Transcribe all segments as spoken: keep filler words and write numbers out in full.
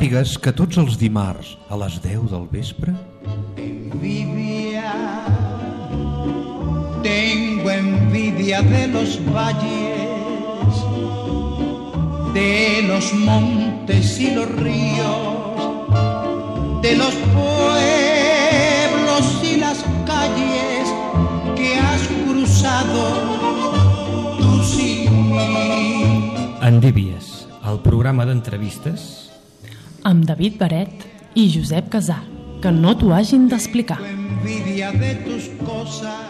sàpigues que tots els dimarts a les deu del vespre... Envidia, tengo envidia de los valles, de los montes y los ríos, de los pueblos y las calles que has cruzado tú sin mí. Endívies, el programa d'entrevistes amb David Baret i Josep Casar, que no t'ho hagin d'explicar. Envidia de tus cosas.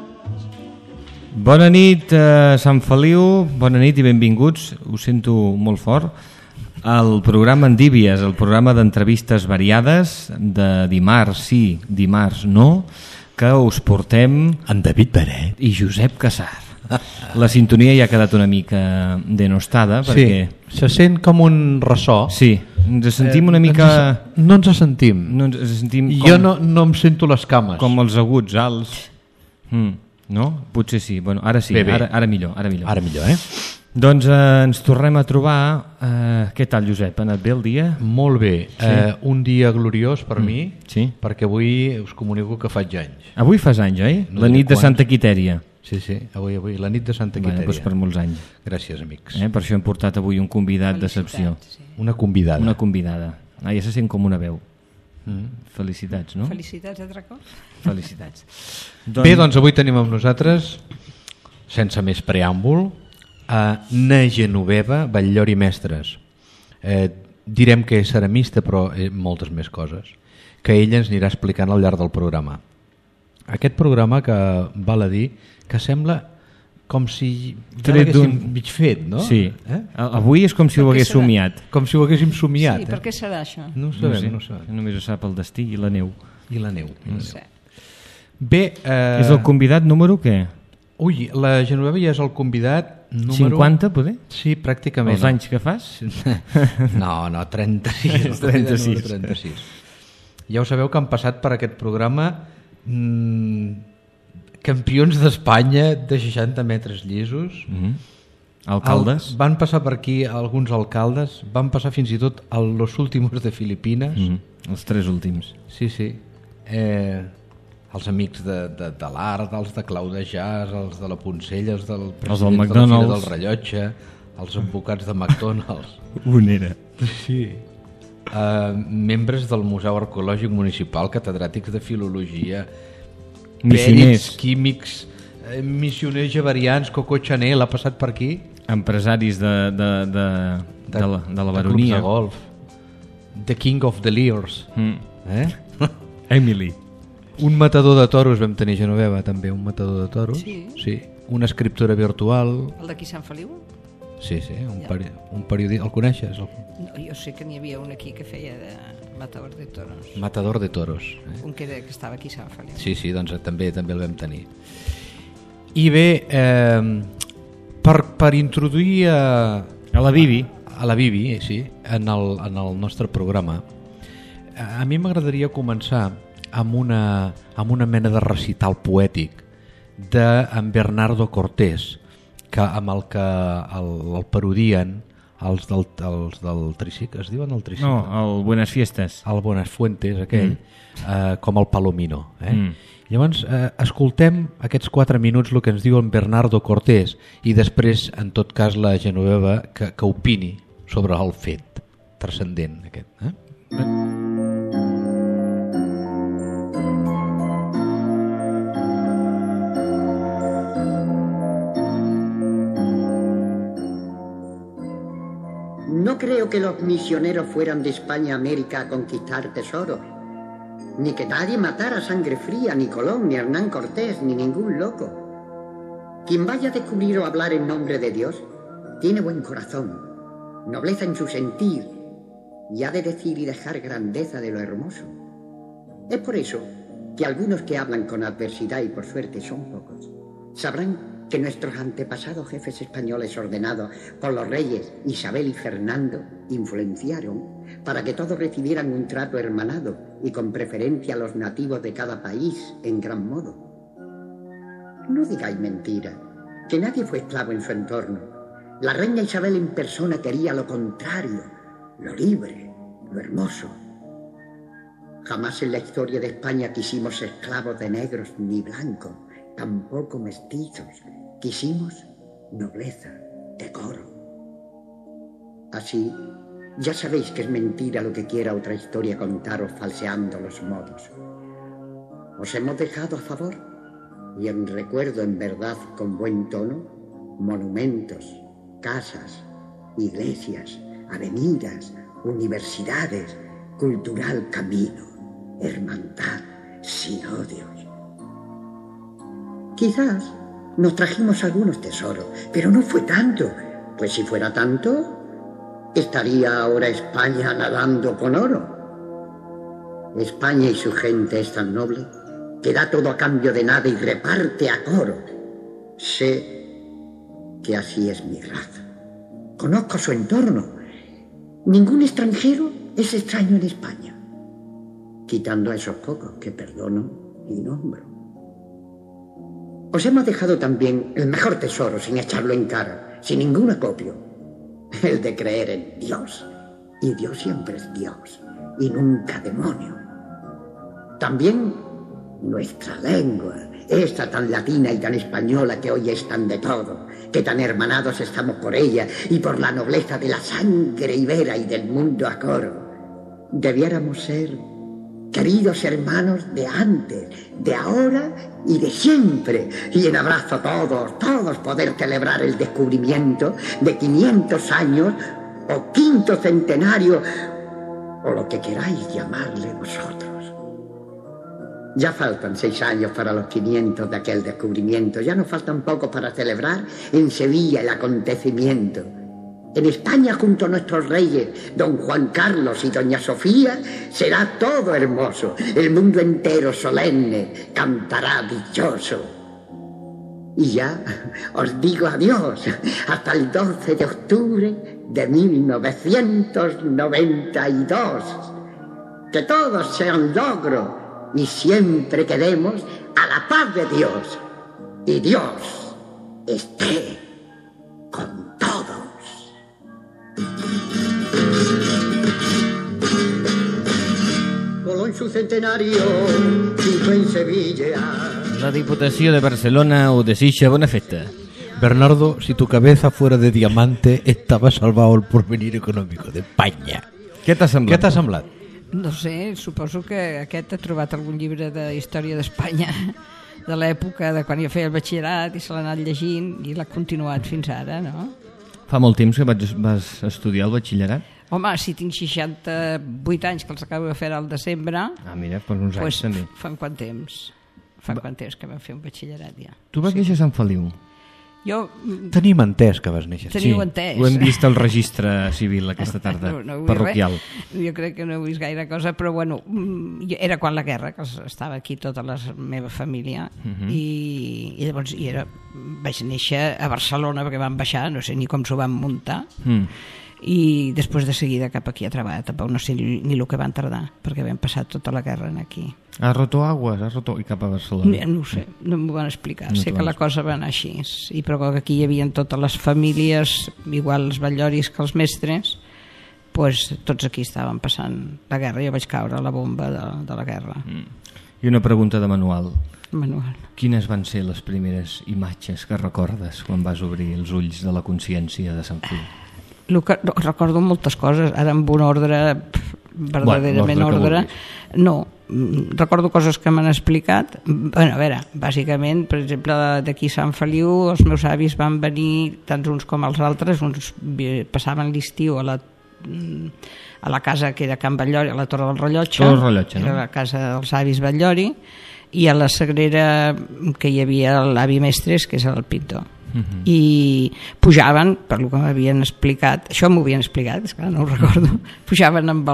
Bona nit, eh, Sant Feliu, bona nit i benvinguts, ho sento molt fort, al programa Endívies, el programa d'entrevistes variades de dimarts sí, dimarts no, que us portem En David Baret i Josep Casar. La sintonia ja ha quedat una mica denostada perquè... Sí, se sent com un ressò. Sí, ens sentim una mica... Ens, no ens sentim. No ens sentim com... Jo no, no em sento les cames. Com els aguts alts. Mm, no? Potser sí. Bueno, ara sí, bé, bé. Ara, ara millor. Ara millor, Ara millor, eh? Doncs eh, ens tornem a trobar. Eh, què tal, Josep? Ha anat bé el dia? Molt bé. Sí. Eh, un dia gloriós per Mm, mi, sí. perquè avui us comunico que faig anys. Avui fas anys, oi? No La diré nit de quants. Santa Quitèria. Sí, sí, avui, avui, la nit de Santa Bueno, Quitèria. doncs per molts anys. Gràcies, amics. Eh? Per això hem portat avui un convidat d'excepció. Una convidada. Una convidada. Ah, ja se sent com una veu. Mm. Felicitats, no? Felicitats, altre cop. Felicitats. Bé, doncs avui tenim amb nosaltres, sense més preàmbul, a Na Genoveva Batllori Mestres. Eh, direm que és ceramista, però eh, moltes més coses, que ella ens anirà explicant al llarg del programa. Aquest programa que val a dir que sembla com si ja Tret l'haguéssim d'un- mig fet, no? Sí. Eh? Avui és com si ho Per què hagués serà? somiat. Com si ho haguéssim somiat. Sí, per què serà això? Eh? No ho No sabem, sé, no ho sabem. només ho sap el destí i la neu. I la neu. I la No neu. sé. Bé, eh... És el convidat número què? Ui, la Genoveva ja és el convidat número... cinquanta, poder? Sí, pràcticament. Els anys que fas? No, no, trenta-sis. trenta-sis. trenta-sis. Ja ho sabeu que han passat per aquest programa mmm, campions d'Espanya de seixanta metres llisos. Mm -hmm. Alcaldes? El, van passar per aquí alguns alcaldes, van passar fins i tot a los últimos de Filipines. Mm -hmm. Els tres últims. Sí, sí. Eh, els amics de, de, de l'art, els de Clau de Jazz, els de la Poncella, els del president de la Fira McDonald's. del Rellotge, els advocats de McDonald's. Un era. Sí. Uh, membres del Museu Arqueològic Municipal, catedràtics de filologia, Missioners. pèrits, químics, eh, missioners javerians, Coco Chanel ha passat per aquí. Empresaris de, de, de, de, la, de la de baronia. clubs de golf. The King of the Lears. Mm. Eh? Emily. Un matador de toros vam tenir a Genoveva, també, un matador de toros. Sí. Sí. Una escriptora virtual. El d'aquí Sant Feliu? Sí, sí, un, Ja. peri un periodista. El coneixes? El No, jo sé que n'hi havia un aquí que feia de matador de toros. matador de toros. Eh? Un que, era, que estava aquí a Sant Feliu. Sí, sí, doncs també també el vam tenir. I bé, eh, per, per introduir a, A la Bibi. a la Bibi, sí, en el, en el nostre programa, a, a mi m'agradaria començar amb una, amb una mena de recital poètic d'en Bernardo Cortés, que, amb el que el, el parodien els del, els del Tricic, es diuen el Tricic? No, el Buenas Fiestas. El Buenafuentes, aquell, mm. eh, com el Palomino. Eh? Mm. Llavors, eh, escoltem aquests quatre minuts el que ens diu en Bernardo Cortés i després, en tot cas, la Genoveva que, que opini sobre el fet transcendent aquest. Eh? No creo que los misioneros fueran de España a América a conquistar tesoros, ni que nadie matara a sangre fría, ni Colón, ni Hernán Cortés, ni ningún loco. Quien vaya a descubrir o hablar en nombre de Dios, tiene buen corazón, nobleza en su sentir, y ha de decir y dejar grandeza de lo hermoso. Es por eso que algunos que hablan con adversidad, y por suerte son pocos, sabrán que nuestros antepasados jefes españoles ordenados por los reyes Isabel y Fernando influenciaron para que todos recibieran un trato hermanado y con preferencia a los nativos de cada país en gran modo. No digáis mentira, que nadie fue esclavo en su entorno. La reina Isabel en persona quería lo contrario, lo libre, lo hermoso. Jamás en la historia de España quisimos esclavos de negros ni blancos, tampoco mestizos. Quisimos nobleza, decoro. Así, ya sabéis que es mentira lo que quiera otra historia contaros falseando los modos. Os hemos dejado a favor y en recuerdo en verdad con buen tono monumentos, casas, iglesias, avenidas, universidades, cultural camino, hermandad, sin odios. Quizás nos trajimos algunos tesoros, pero no fue tanto, pues si fuera tanto, estaría ahora España nadando con oro. España y su gente es tan noble que da todo a cambio de nada y reparte a coro. Sé que así es mi raza. Conozco su entorno. Ningún extranjero es extraño en España, quitando a esos pocos que perdono y nombro. Os hemos dejado también el mejor tesoro sin echarlo en cara, sin ningún acopio, el de creer en Dios. Y Dios siempre es Dios y nunca demonio. También nuestra lengua, esta tan latina y tan española que hoy es tan de todo, que tan hermanados estamos por ella y por la nobleza de la sangre ibera y del mundo a coro. Debiéramos ser queridos hermanos de antes, de ahora y de siempre, y en abrazo todos, todos poder celebrar el descubrimiento de quinientos años o quinto centenario o lo que queráis llamarle vosotros. Ya faltan seis años para los quinientos de aquel descubrimiento. Ya nos faltan poco para celebrar en Sevilla el acontecimiento. En España, junto a nuestros reyes, don Juan Carlos y doña Sofía, será todo hermoso. El mundo entero solemne cantará dichoso. Y ya os digo adiós hasta el doce de octubre de mil novecientos noventa y dos. Que todos sean logro y siempre quedemos a la paz de Dios. Y Dios esté con todos. Voló en su centenario, hizo en Sevilla. La Diputació de Barcelona ho desitja bona festa. Bernardo, si tu cabeza fuera de diamante, estaba salvado el porvenir económico de España. Què t'ha semblat? Què t'ha semblat? No sé, suposo que aquest ha trobat algun llibre de història d'Espanya de l'època de quan jo feia el batxillerat i se l'ha anat llegint i l'ha continuat fins ara, no? Fa molt temps que vaig, vas estudiar el batxillerat? Home, si tinc seixanta-vuit anys, que els acabo de fer al desembre... Ah, mira, per uns anys pues, també. Fa quant temps? Fa quant temps que vam fer un batxillerat ja. Tu vas sí. néixer a Sant Feliu? Jo... Tenim entès que vas néixer. Teniu sí, entès. Ho hem vist al registre civil aquesta tarda, no, no parroquial. Res. Jo crec que no he vist gaire cosa, però bueno, era quan la guerra, que estava aquí tota la meva família, uh-huh. i, i llavors i era, vaig néixer a Barcelona perquè vam baixar, no sé ni com s'ho van muntar, mm. i després de seguida cap aquí a treballar, tampoc no sé ni, ni el que van tardar, perquè vam passar tota la guerra aquí. Ha roto aguas, ha roto... i cap a Barcelona. No, no ho sé, no m'ho van explicar. No sé que la cosa va anar així. I però que aquí hi havia totes les famílies, igual els batlloris que els mestres, pues, tots aquí estaven passant la guerra. Jo vaig caure a la bomba de, de la guerra. Mm. I una pregunta de manual. Manual. Quines van ser les primeres imatges que recordes quan vas obrir els ulls de la consciència de Sant Feliu? El que, recordo moltes coses, ara amb un ordre verdaderament bueno, ordre, no, recordo coses que m'han explicat. Bueno, a veure, bàsicament, per exemple, d'aquí a Sant Feliu els meus avis van venir, tant uns com els altres, uns passaven l'estiu a la a la casa que era Can Batllori, a la Torre del Rellotge, Torre del Rellotge, no? Era la casa dels avis Batllori, i a la Sagrera que hi havia l'avi Mestres, que és el pintor. Uh-huh. I pujaven, per lo que m'havien explicat, això m'ho havien explicat, és clar, no ho recordo, pujaven amb el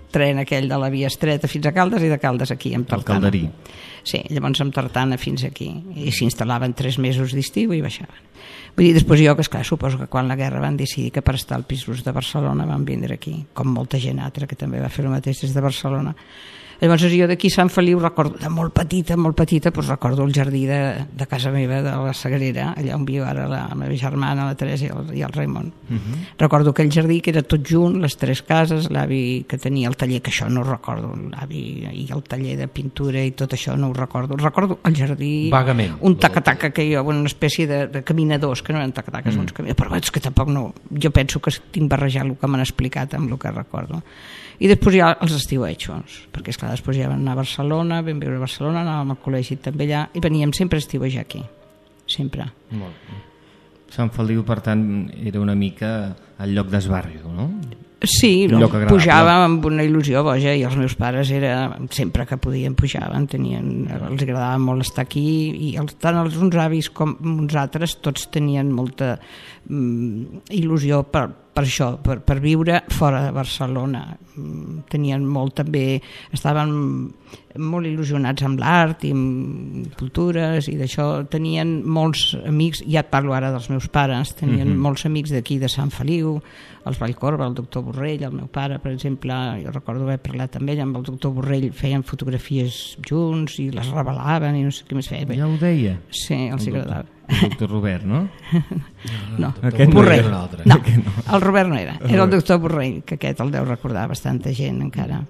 tren aquell de la via estreta fins a Caldes i de Caldes aquí, amb Tartana. El Calderí. Sí, llavors amb Tartana fins aquí. I s'instal·laven tres mesos d'estiu i baixaven. Vull dir, després jo, que esclar, suposo que quan la guerra van decidir que per estar al pisos de Barcelona van vindre aquí, com molta gent altra que també va fer el mateix des de Barcelona. Llavors jo d'aquí a Sant Feliu recordo, de molt petita, molt petita, doncs recordo el jardí de, de casa meva, de la Sagrera, allà on viu ara la meva germana, la Teresa i el, i el Raimon. Uh-huh. Recordo aquell jardí que era tot junt, les tres cases, l'avi que tenia el taller, que això no ho recordo, l'avi i el taller de pintura i tot això no ho recordo. Recordo el jardí, vagament, un taca-taca que hi ha, una espècie de, de caminadors, que no eren taca-taques, mm. uns caminadors, però és que tampoc no, jo penso que tinc barrejat el que m'han explicat amb el que recordo. I després hi ha els estiuejos, perquè esclar, després ja vam anar a Barcelona, vam viure a Barcelona, anàvem al col·legi també allà, i veníem sempre a estiuejar aquí, sempre. Molt bé. Sant Feliu, per tant, era una mica el lloc d'esbarjo, no? Sí, no, pujàvem amb una il·lusió boja, i els meus pares era, sempre que podien pujaven, tenien, els agradava molt estar aquí, i els, tant els uns avis com uns altres tots tenien molta mm, il·lusió per, per això, per, per viure fora de Barcelona. Tenien molt també, estaven molt il·lusionats amb l'art i amb cultures i d'això, tenien molts amics, ja et parlo ara dels meus pares, tenien mm-hmm. molts amics d'aquí de Sant Feliu, els Vallcorba, el doctor Borrell, el meu pare, per exemple, jo recordo haver parlat amb ell, amb el doctor Borrell feien fotografies junts i les revelaven i no sé què més feia. Ja ho deia? Sí, els el agradava. El doctor Robert, no? No, aquest Borrell. No, no, el Robert no era, era el doctor Borrell, que aquest el deu recordar bastanta gent encara.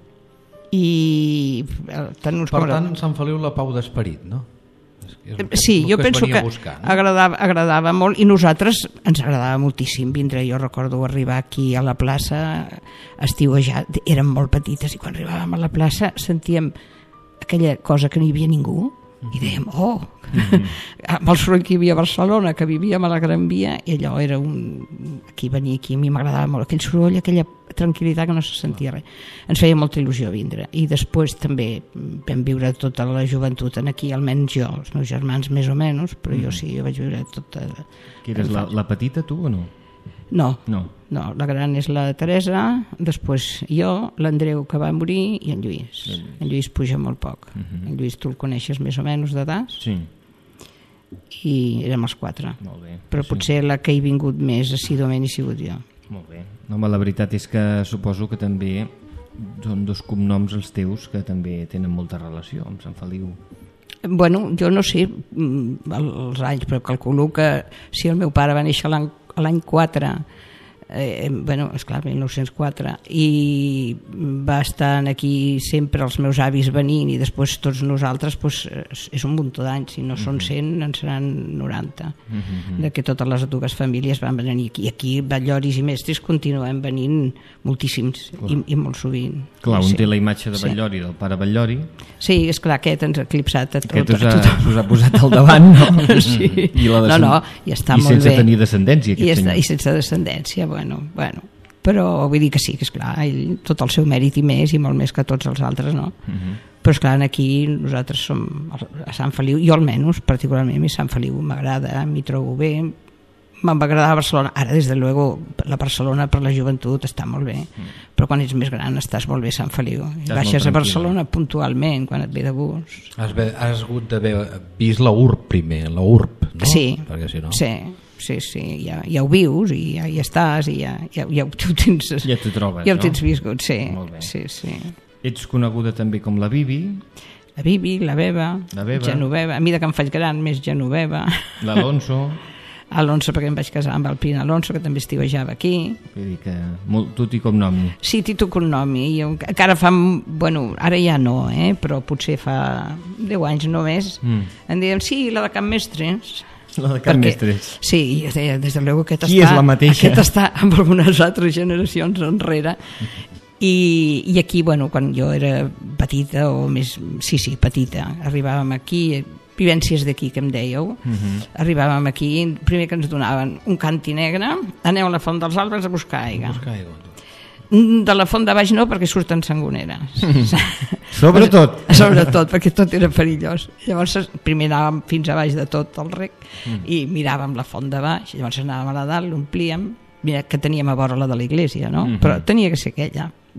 I tant uns per com... tant, Sant Feliu la pau d'esperit, no? Sí, jo penso que buscar, no? agradava, agradava molt, i nosaltres ens agradava moltíssim vindre. Jo recordo arribar aquí a la plaça estiuejar, érem molt petites i quan arribàvem a la plaça sentíem aquella cosa que no hi havia ningú i dèiem, oh, mm-hmm. amb el soroll que hi havia a Barcelona, que vivíem a la Gran Via, i allò era un... aquí venia aquí, a mi m'agradava molt aquell soroll, aquella tranquil·litat que no se sentia res. Ens feia molta il·lusió vindre, i després també vam viure tota la joventut en aquí, almenys jo, els meus germans més o menys, però jo sí, jo vaig viure tota... Que eres la, la petita tu o no? No, no, no, la gran és la Teresa, després jo, l'Andreu que va morir i en Lluís. En Lluís puja molt poc. Uh-huh. En Lluís tu el coneixes més o menys d'edat? Sí. I érem els quatre. Molt bé. Però sí. Potser la que he vingut més assiduament he sigut jo. Molt bé. No, home, la veritat és que suposo que també són dos cognoms els teus que també tenen molta relació amb Sant Feliu. Bueno, jo no sé els anys, però calculo que si el meu pare va néixer l'any l'any quatre, eh, bueno, esclar, mil nou-cents quatre, i va estar aquí sempre els meus avis venint i després tots nosaltres, pues, és un muntó d'anys, si no mm-hmm. són cent en seran noranta, mm-hmm. de que totes les dues famílies van venir aquí. Aquí Batllloris i Mestres continuem venint moltíssims i, i molt sovint. Clar, un sí. té la imatge de Batllori, del pare Batllori. Sí, esclar, aquest ens ha eclipsat a tot. Aquest us ha, us ha posat al davant, no? Sí. I la no, no, i està I molt bé. sense tenir descendència, aquest I, està, senyor. I sense descendència, bueno, bueno. Però vull dir que sí, que esclar, ell, tot el seu mèrit i més, i molt més que tots els altres, no? Uh-huh. Però esclar, aquí nosaltres som a Sant Feliu, jo almenys, particularment, a mi Sant Feliu m'agrada, m'hi trobo bé, me'n va agradar a Barcelona. Ara, des de luego, la Barcelona per la joventut està molt bé, mm. però quan ets més gran estàs molt bé a Sant Feliu. Estàs baixes a Barcelona puntualment, quan et ve de gust. Has, be, has hagut d'haver vist la U R B primer, la U R B, no? Sí, perquè si no... sí, sí, sí. Ja, ja ho vius i ja hi estàs i ja, ja, ja ho tens... Ja t'ho trobes, ja ho no? tens viscut, sí. Molt bé. Sí, sí. Ets coneguda també com la Bibi. La Bibi, la Beba, la Beba. Genoveva. A mesura que em faig gran, més Genoveva. L'Alonso. Alonso, perquè em vaig casar amb el Pin Alonso, que també estiuejava aquí. Vull dir que molt, tot i cognomi. Sí, títol cognomi. I encara fa, bueno, ara ja no, eh? Però potser fa deu anys només, mm. em deien, sí, la de Can Mestres. La de Can Mestres. Sí, jo deia, des de luego aquest Qui està, és la mateixa? Aquest està amb algunes altres generacions enrere. I, i aquí, bueno, quan jo era petita, o més, sí, sí, petita, arribàvem aquí, vivències d'aquí que em dèieu, uh-huh. arribàvem aquí, primer que ens donaven un canti negre, aneu a la Font dels Arbres a buscar aigua. Buscar aigua. De la font de baix no, perquè surten sangoneres. Sobretot. Sobretot, perquè tot era perillós. Llavors, primer anàvem fins a baix de tot el rec mm. i miràvem la font de baix, llavors anàvem a la dalt, l'omplíem, mira que teníem a vora la de la iglesia, no? Mm-hmm. Però tenia que ser aquella.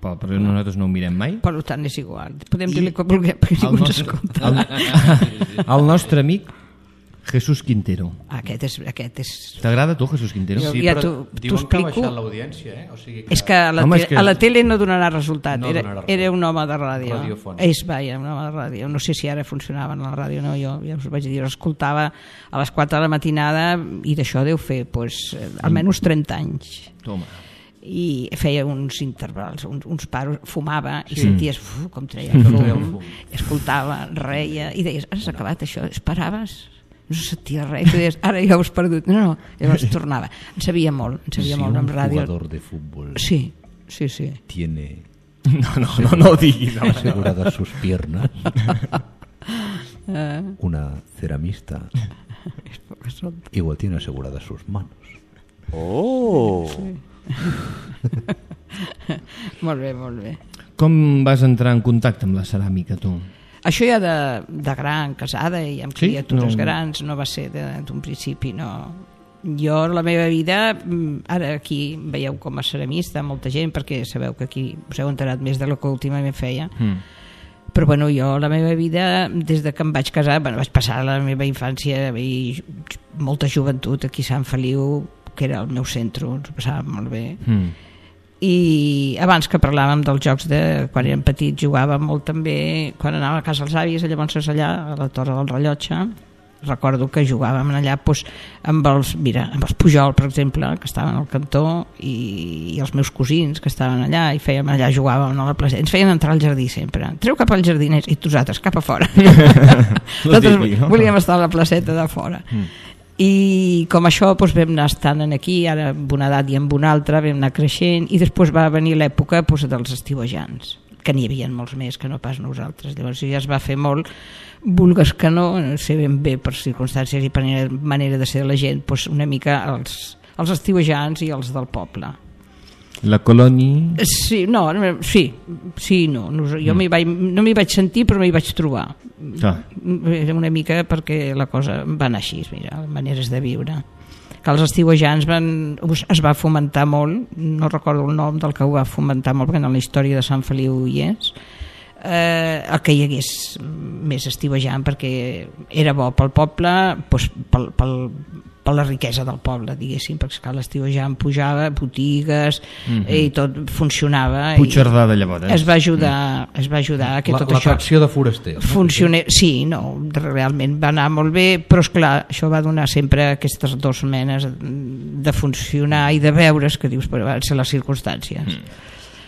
però, però nosaltres no ho mirem mai. Per tant, és igual. Podem dir-li com vulguem, perquè ningú ens escolta. El, el nostre amic Jesús Quintero. Aquest és... Aquest és... T'agrada tu, Jesús Quintero? Jo, Sí, ja però t'ho diuen explico. que ha baixat l'audiència, eh? O sigui que... És que a la, Home, te és que- a la tele no donarà resultat. No Era, donarà resultat. era un home de ràdio. Radiofònic. És, vaja, un home de ràdio. No sé si ara funcionava en la ràdio, no, jo ja us vaig dir, escoltava a les quatre de la matinada i d'això deu fer pues, almenys trenta anys. Toma. I feia uns intervals, uns, uns paros, fumava i Sí. senties uf, com treia el Com treia el fum, fum. escoltava, reia i deies, has acabat això, esperaves? No se sentia res, tu deies, ara ja ho has perdut. No, no, llavors tornava. En sabia molt, en sabia Si molt un amb ràdio. jugador de fútbol Sí, sí, sí. tiene No, no, no, no ho diguis. home. aseguradas sus piernas, Eh, una ceramista igual tiene aseguradas sus manos. Oh! molt bé, molt bé. Com vas entrar en contacte amb la ceràmica, tu? Això ja de, de gran, casada i amb Sí? criatures No. grans, no va ser de- d'un principi, no. Jo, la meva vida, mm, ara aquí veieu com a ceramista molta gent, perquè sabeu que aquí us heu enterat més de lo que últimament feia, Mm. però bueno, jo la meva vida, des de que em vaig casar, bueno, vaig passar la meva infància i molta joventut aquí a Sant Feliu, que era el meu centre, ens ho passàvem molt bé. Mm. I abans que parlàvem dels jocs de quan érem petits, jugàvem molt també quan anàvem a casa dels avis, llavors allà a la Torre del Rellotge, recordo que jugàvem allà doncs, amb els, mira, amb els Pujol, per exemple, que estaven al cantó, i, i els meus cosins que estaven allà, i fèiem allà, jugàvem a la placeta, ens feien entrar al jardí sempre, treu cap al jardí i nosaltres cap a fora. Nosaltres típic, no? volíem estar a la placeta de fora. Mm. I com això doncs, vam anar estant en aquí, ara amb una edat i amb una altra vam anar creixent, i després va venir l'època doncs, dels estiuejants, que n'hi havia molts més que no pas nosaltres. Llavors ja es va fer molt, vulgues que no, no sé ben bé per circumstàncies i per manera de ser de la gent, doncs una mica els, els estiuejants i els del poble. La colònia... Sí, no, no, sí, sí, no. no jo m'hi vaig, no m'hi vaig sentir, però m'hi vaig trobar. Clar. Era una mica perquè la cosa va anar així, mira, maneres de viure. Que els estiuejants van, es va fomentar molt, no recordo el nom del que ho va fomentar molt, perquè en la història de Sant Feliu hi és, eh, el que hi hagués més estiuejant, perquè era bo pel poble, doncs pel, pel, per la riquesa del poble, diguéssim, perquè esclar, l'estiuejant pujava, botigues, Mhm. i tot funcionava. Puigcerdà de llavors. Es va ajudar, es va ajudar a que La- tot això L'atracció de forasters. no? funcionés. Sí, no, realment va anar molt bé, però és clar, això va donar sempre aquestes dues menes de funcionar i de veure's, que dius, però van ser les circumstàncies. Mm.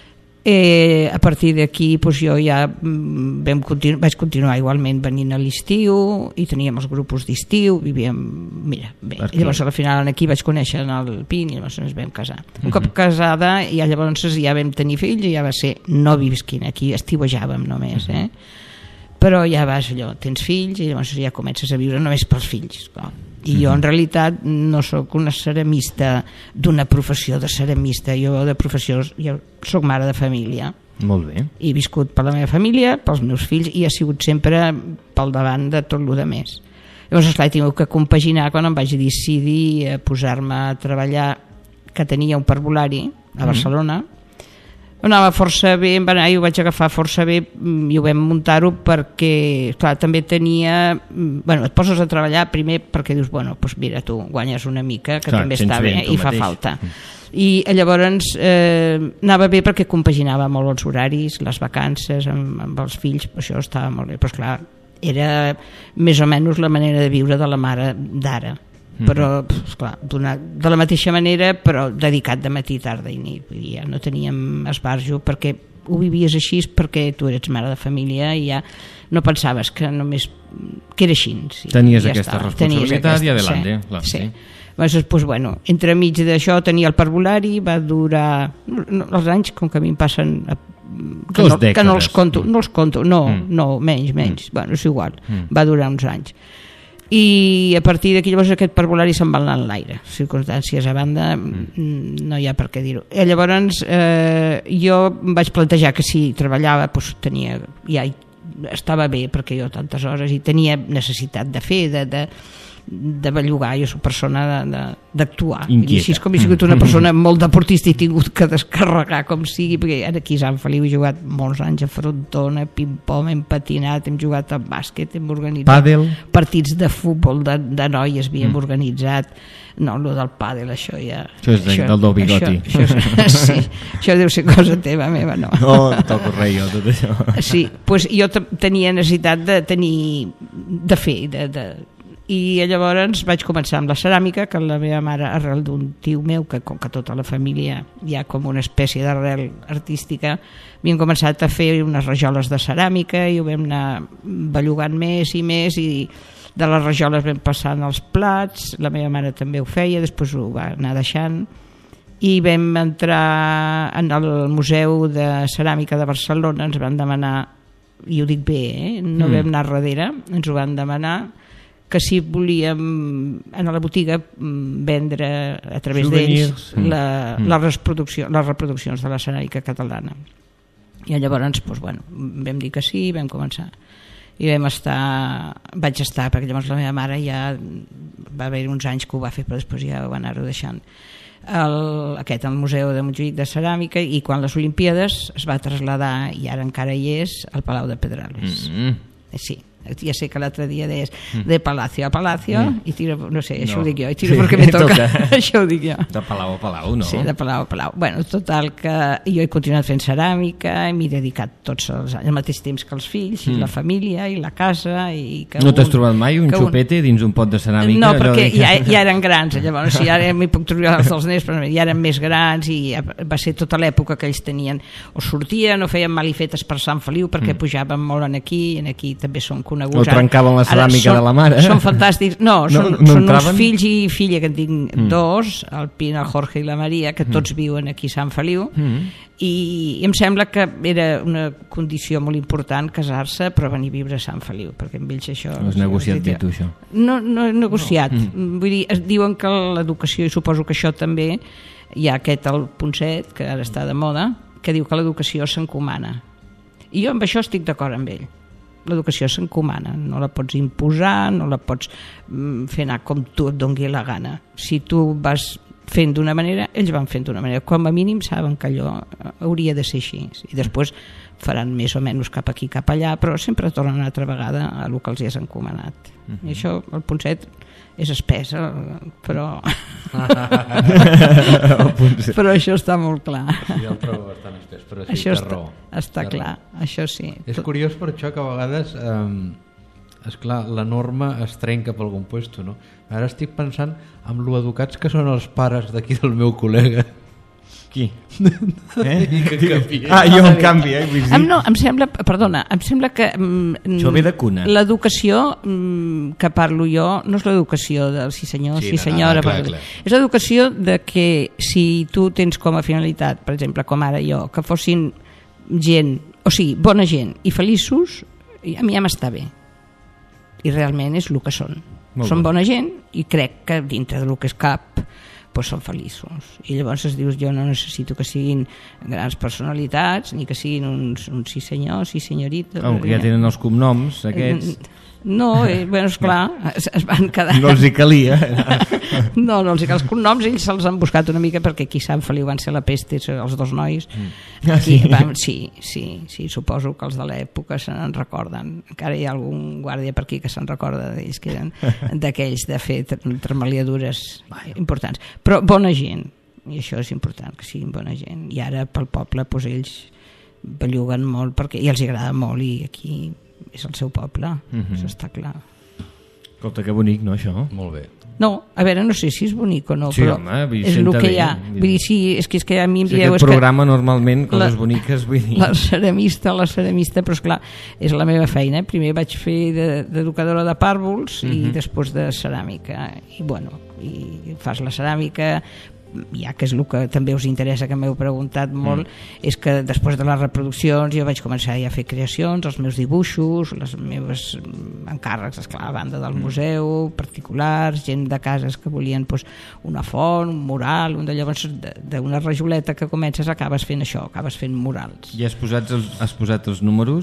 Eh, a partir d'aquí doncs jo ja mm, vam continu vaig continuar igualment venint a l'estiu i teníem els grupos d'estiu, vivíem, mira, bé, Aquí. i llavors al final aquí vaig conèixer en el Pin i llavors ens vam casar. Un cop casada ja llavors ja vam tenir fills i ja va ser, no visquin aquí, estiuejàvem només, eh? Però ja vas allò, tens fills i llavors ja comences a viure només pels fills, clar. I jo en realitat no sóc una ceramista d'una professió de ceramista, jo de professió jo sóc mare de família. Molt bé. He viscut per la meva família, pels meus fills, i he sigut sempre pel davant de tot el que més. Llavors, esclar, he tingut que compaginar quan em vaig decidir a posar-me a treballar, que tenia un parvulari a Barcelona. Anava força bé, em va anar, i ho vaig agafar força bé i ho vam muntar-ho perquè, clar, també tenia... Bueno, et poses a treballar primer perquè dius, bueno, doncs mira, tu guanyes una mica, que Clar, també sents està bé bé amb tu i fa mateix. falta. I llavors eh, anava bé perquè compaginava molt els horaris, les vacances amb, amb els fills, això estava molt bé, però esclar, era més o menys la manera de viure de la mare d'ara, però pf, esclar, d'una- de la mateixa manera però dedicat de matí, tarda i nit. Vull dir, ja no teníem esbarjo perquè ho vivies així perquè tu eres mare de família i ja no pensaves que només que era així, sí, Tenies ja aquesta estava. responsabilitat Tenies i adelante, sí, clar, sí. sí. Llavors, doncs, bueno, entremig d'això tenia el parvulari, va durar no, els anys, com que a mi em passen a, que, Dos no, que no els dècades. conto, no els conto, no, Mm. no menys, menys, bueno, és igual, Mm. va durar uns anys. I a partir d'aquí llavors aquest parvulari se'n va anar en l'aire, circumstàncies a banda, mm. no hi ha per què dir-ho. I llavors eh, jo em vaig plantejar que si treballava doncs tenia, ja hi- estava bé perquè jo tantes hores i tenia necessitat de fer, de, de, de bellugar, jo soc persona d'actuar. Inquieta. Així com he sigut una persona molt deportista i he tingut que descarregar com sigui, perquè aquí a Sant Feliu he jugat molts anys a frontona, ping-pong, hem patinat, hem jugat a bàsquet, hem organitzat Pàdel. partits de futbol de, de noies, havíem mm. organitzat. No, el del pàdel, això ja... Això és això, del del bigoti. Això, això, sí, això deu ser cosa teva, meva, no. No, te'l correi jo, tot això. Sí, doncs jo tenia necessitat de tenir, de fer, de, de, i llavors vaig començar amb la ceràmica, que la meva mare, arrel d'un tio meu, que com que tota la família hi ha com una espècie d'arrel artística, havíem començat a fer unes rajoles de ceràmica i ho vam anar bellugant més i més, i de les rajoles vam passant als plats, la meva mare també ho feia, després ho va anar deixant, i vam entrar en el Museu de Ceràmica de Barcelona, ens van demanar, i ho dic bé, eh? no mm. vam anar darrere, ens ho van demanar, que si volíem en la botiga vendre a través d'ells la, mm. la reproducció, les reproduccions de la ceràmica catalana. I llavors doncs, bueno, vam dir que sí, vam començar. I vam estar, vaig estar, perquè llavors la meva mare ja va haver uns anys que ho va fer, però després ja ho va anar-ho deixant. El, aquest, el Museu de Montjuïc de Ceràmica, i quan les Olimpíades es va traslladar, i ara encara hi és, al Palau de Pedralbes. Mm-hmm. Sí, ja sé que l'altre dia deies de Palacio a Palacio mm. i tiro, no sé, això no. ho dic jo, i tiro sí, perquè me toca, toca. Això ho dic jo. De Palau a Palau, no? Sí, de Palau a Palau. Bueno, total, que jo he continuat fent ceràmica, m'he dedicat tots els anys, al mateix temps que els fills, mm. i la família, i la casa, i que no t'has trobat mai un xupete un... dins un pot de ceràmica? No, perquè que... ja, ja eren grans, llavors, sí, ara m'hi puc trobar els dels nens, però ja eren més grans, i va ser tota l'època que ells tenien, o sortien o feien malifetes per Sant Feliu, perquè mm. pujaven molt en aquí, i en aquí també són coneguts. O trencaven la ceràmica són, de la mare. Són fantàstics. No, no, són, no són uns fills i filla, que en tinc mm. dos, el Pina, el Jorge i la Maria, que tots mm. viuen aquí a Sant Feliu, mm. i, i em sembla que era una condició molt important casar-se, però venir a viure a Sant Feliu, perquè amb ells això... Has negociat bé tu, això? No, no he negociat. No. Mm. Vull dir, es diuen que l'educació, i suposo que això també, hi ha aquest el Ponset, que ara està de moda, que diu que l'educació s'encomana. I jo amb això estic d'acord amb ell. L'educació s'encomana, no la pots imposar, no la pots fer anar com tu et doni la gana. Si tu vas fent d'una manera, ells van fent d'una manera. Com a mínim saben que allò hauria de ser així. I després faran més o menys cap aquí, cap allà, però sempre tornen una altra vegada a el que els hi has encomanat. Uh-huh. I això, el Ponset, és espès, però... però això està molt clar. Sí, el trobo bastant espès, però sí, això té està, raó. Està clar, això sí. És curiós per això que a vegades, eh, esclar, la norma es trenca per algun puesto, no? Ara estic pensant en lo educats que són els pares d'aquí del meu col·lega. Qui? Eh? Que ah, jo en canvi, eh? Em, no, em sembla, perdona, em sembla que mm, això ve de cuna. L'educació mm, que parlo jo no és l'educació del sí senyor, sí, sí senyora, no, no, clar, clar. És l'educació de que si tu tens com a finalitat, per exemple, com ara jo, que fossin gent, o sigui, bona gent i feliços, a mi ja m'està bé. I realment és el que són. Molt són bé. Bona gent i crec que dintre del que és cap pues són feliços. I llavors es dius, jo no necessito que siguin grans personalitats, ni que siguin uns, uns sí senyor, sí senyorita. Oh, que ja tenen els cognoms, aquests. No, eh, bueno, esclar, es, es van quedar... No els hi calia. No, no els hi calia. Els cognoms ells se'ls han buscat una mica perquè aquí a Sant Feliu van ser la peste, els dos nois. Mm. Aquí, vam, sí, sí, sí, suposo que els de l'època se n'en recorden. Encara hi ha algun guàrdia per aquí que se'n recorda d'ells, que eren d'aquells de fer tremaliadures importants. Però bona gent, i això és important, que siguin bona gent. I ara pel poble doncs, ells belluguen molt perquè, i els agrada molt, i aquí és el seu poble, mm-hmm. Això està clar. Escolta, que bonic, no, això? Molt bé. No, a veure, no sé si és bonic o no, sí, però home, és el que hi ha. Vull dir, sí, és que, és que a mi em sí, dieu... Aquest programa normalment, coses la, boniques, vull dir... La ceramista, la ceramista, però esclar, és la meva feina. Primer vaig fer d'educadora de pàrvols mm-hmm. i després de ceràmica. I bueno, i fas la ceràmica... ja que és el que també us interessa, que m'heu preguntat molt, mm. és que després de les reproduccions jo vaig començar ja a fer creacions, els meus dibuixos, les meves encàrrecs, esclar, a banda del mm. museu, particulars, gent de cases que volien doncs, una font, un mural, un de llavors d'una rajoleta que comences acabes fent això, acabes fent murals. I has posat els, has posat els números?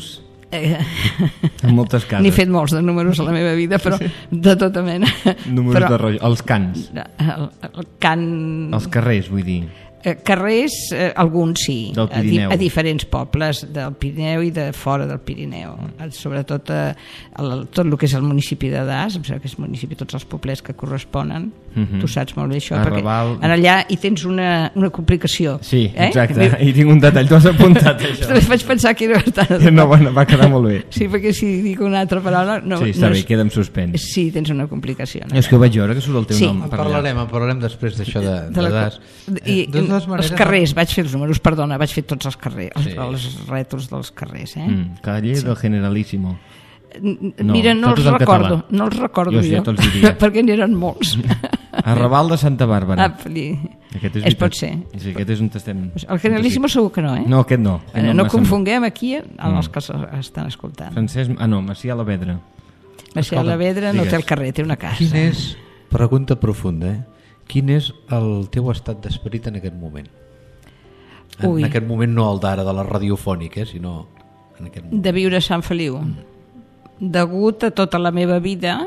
Eh, en moltes cases. N'he fet molts de números a la meva vida, però de tota mena. Números però, de rotllo. Els cants. El, el cant... Els carrers, vull dir. Eh, carrers, eh, alguns sí, Del a, di Pirineu. a diferents pobles del Pirineu i de fora del Pirineu. Mm. Sobretot eh, el, tot el que és el municipi de Das, em sembla que és municipi, tots els poblets que corresponen, mm -hmm. tu saps molt bé això, Arrabal... perquè en allà hi tens una, una complicació. Sí, eh? exacte, i tinc un detall, tu has apuntat això. També vaig pensar que era bastant... No, bueno, va quedar molt bé. Sí, perquè si dic una altra paraula... No, sí, està no bé, és... queda en suspens. Sí, tens una complicació. No? És que ho vaig veure que surt el teu sí. nom. En parlarem, en parlarem després d'això de, de, de la... Das. I, Eh, de totes maneres, els carrers, vaig fer els números, perdona, vaig fer tots els carrers, Sí. els, els rètols dels carrers, eh? Mm, calle sí. del Generalíssimo. No, Mira, no els recordo, no els recordo jo, jo, jo te'ls diria. perquè n'eren molts. Arrabal de Santa Bàrbara. Ah, li... Aquest és es pot ser. Sí, aquest és un testem. El Generalíssimo segur que no, eh? No, aquest no. Aquest no no m'ha confonguem aquí amb Mm. els que estan escoltant. Francesc... Ah, no, Macià la Vedra. Macià la Vedra no té el carrer, té una casa. Quin és, pregunta profunda, eh? Quin és el teu estat d'esperit en aquest moment? En Ui. aquest moment no el d'ara de la radiofònica, eh? Sinó en aquest moment. De viure a Sant Feliu. Mm. Degut a tota la meva vida,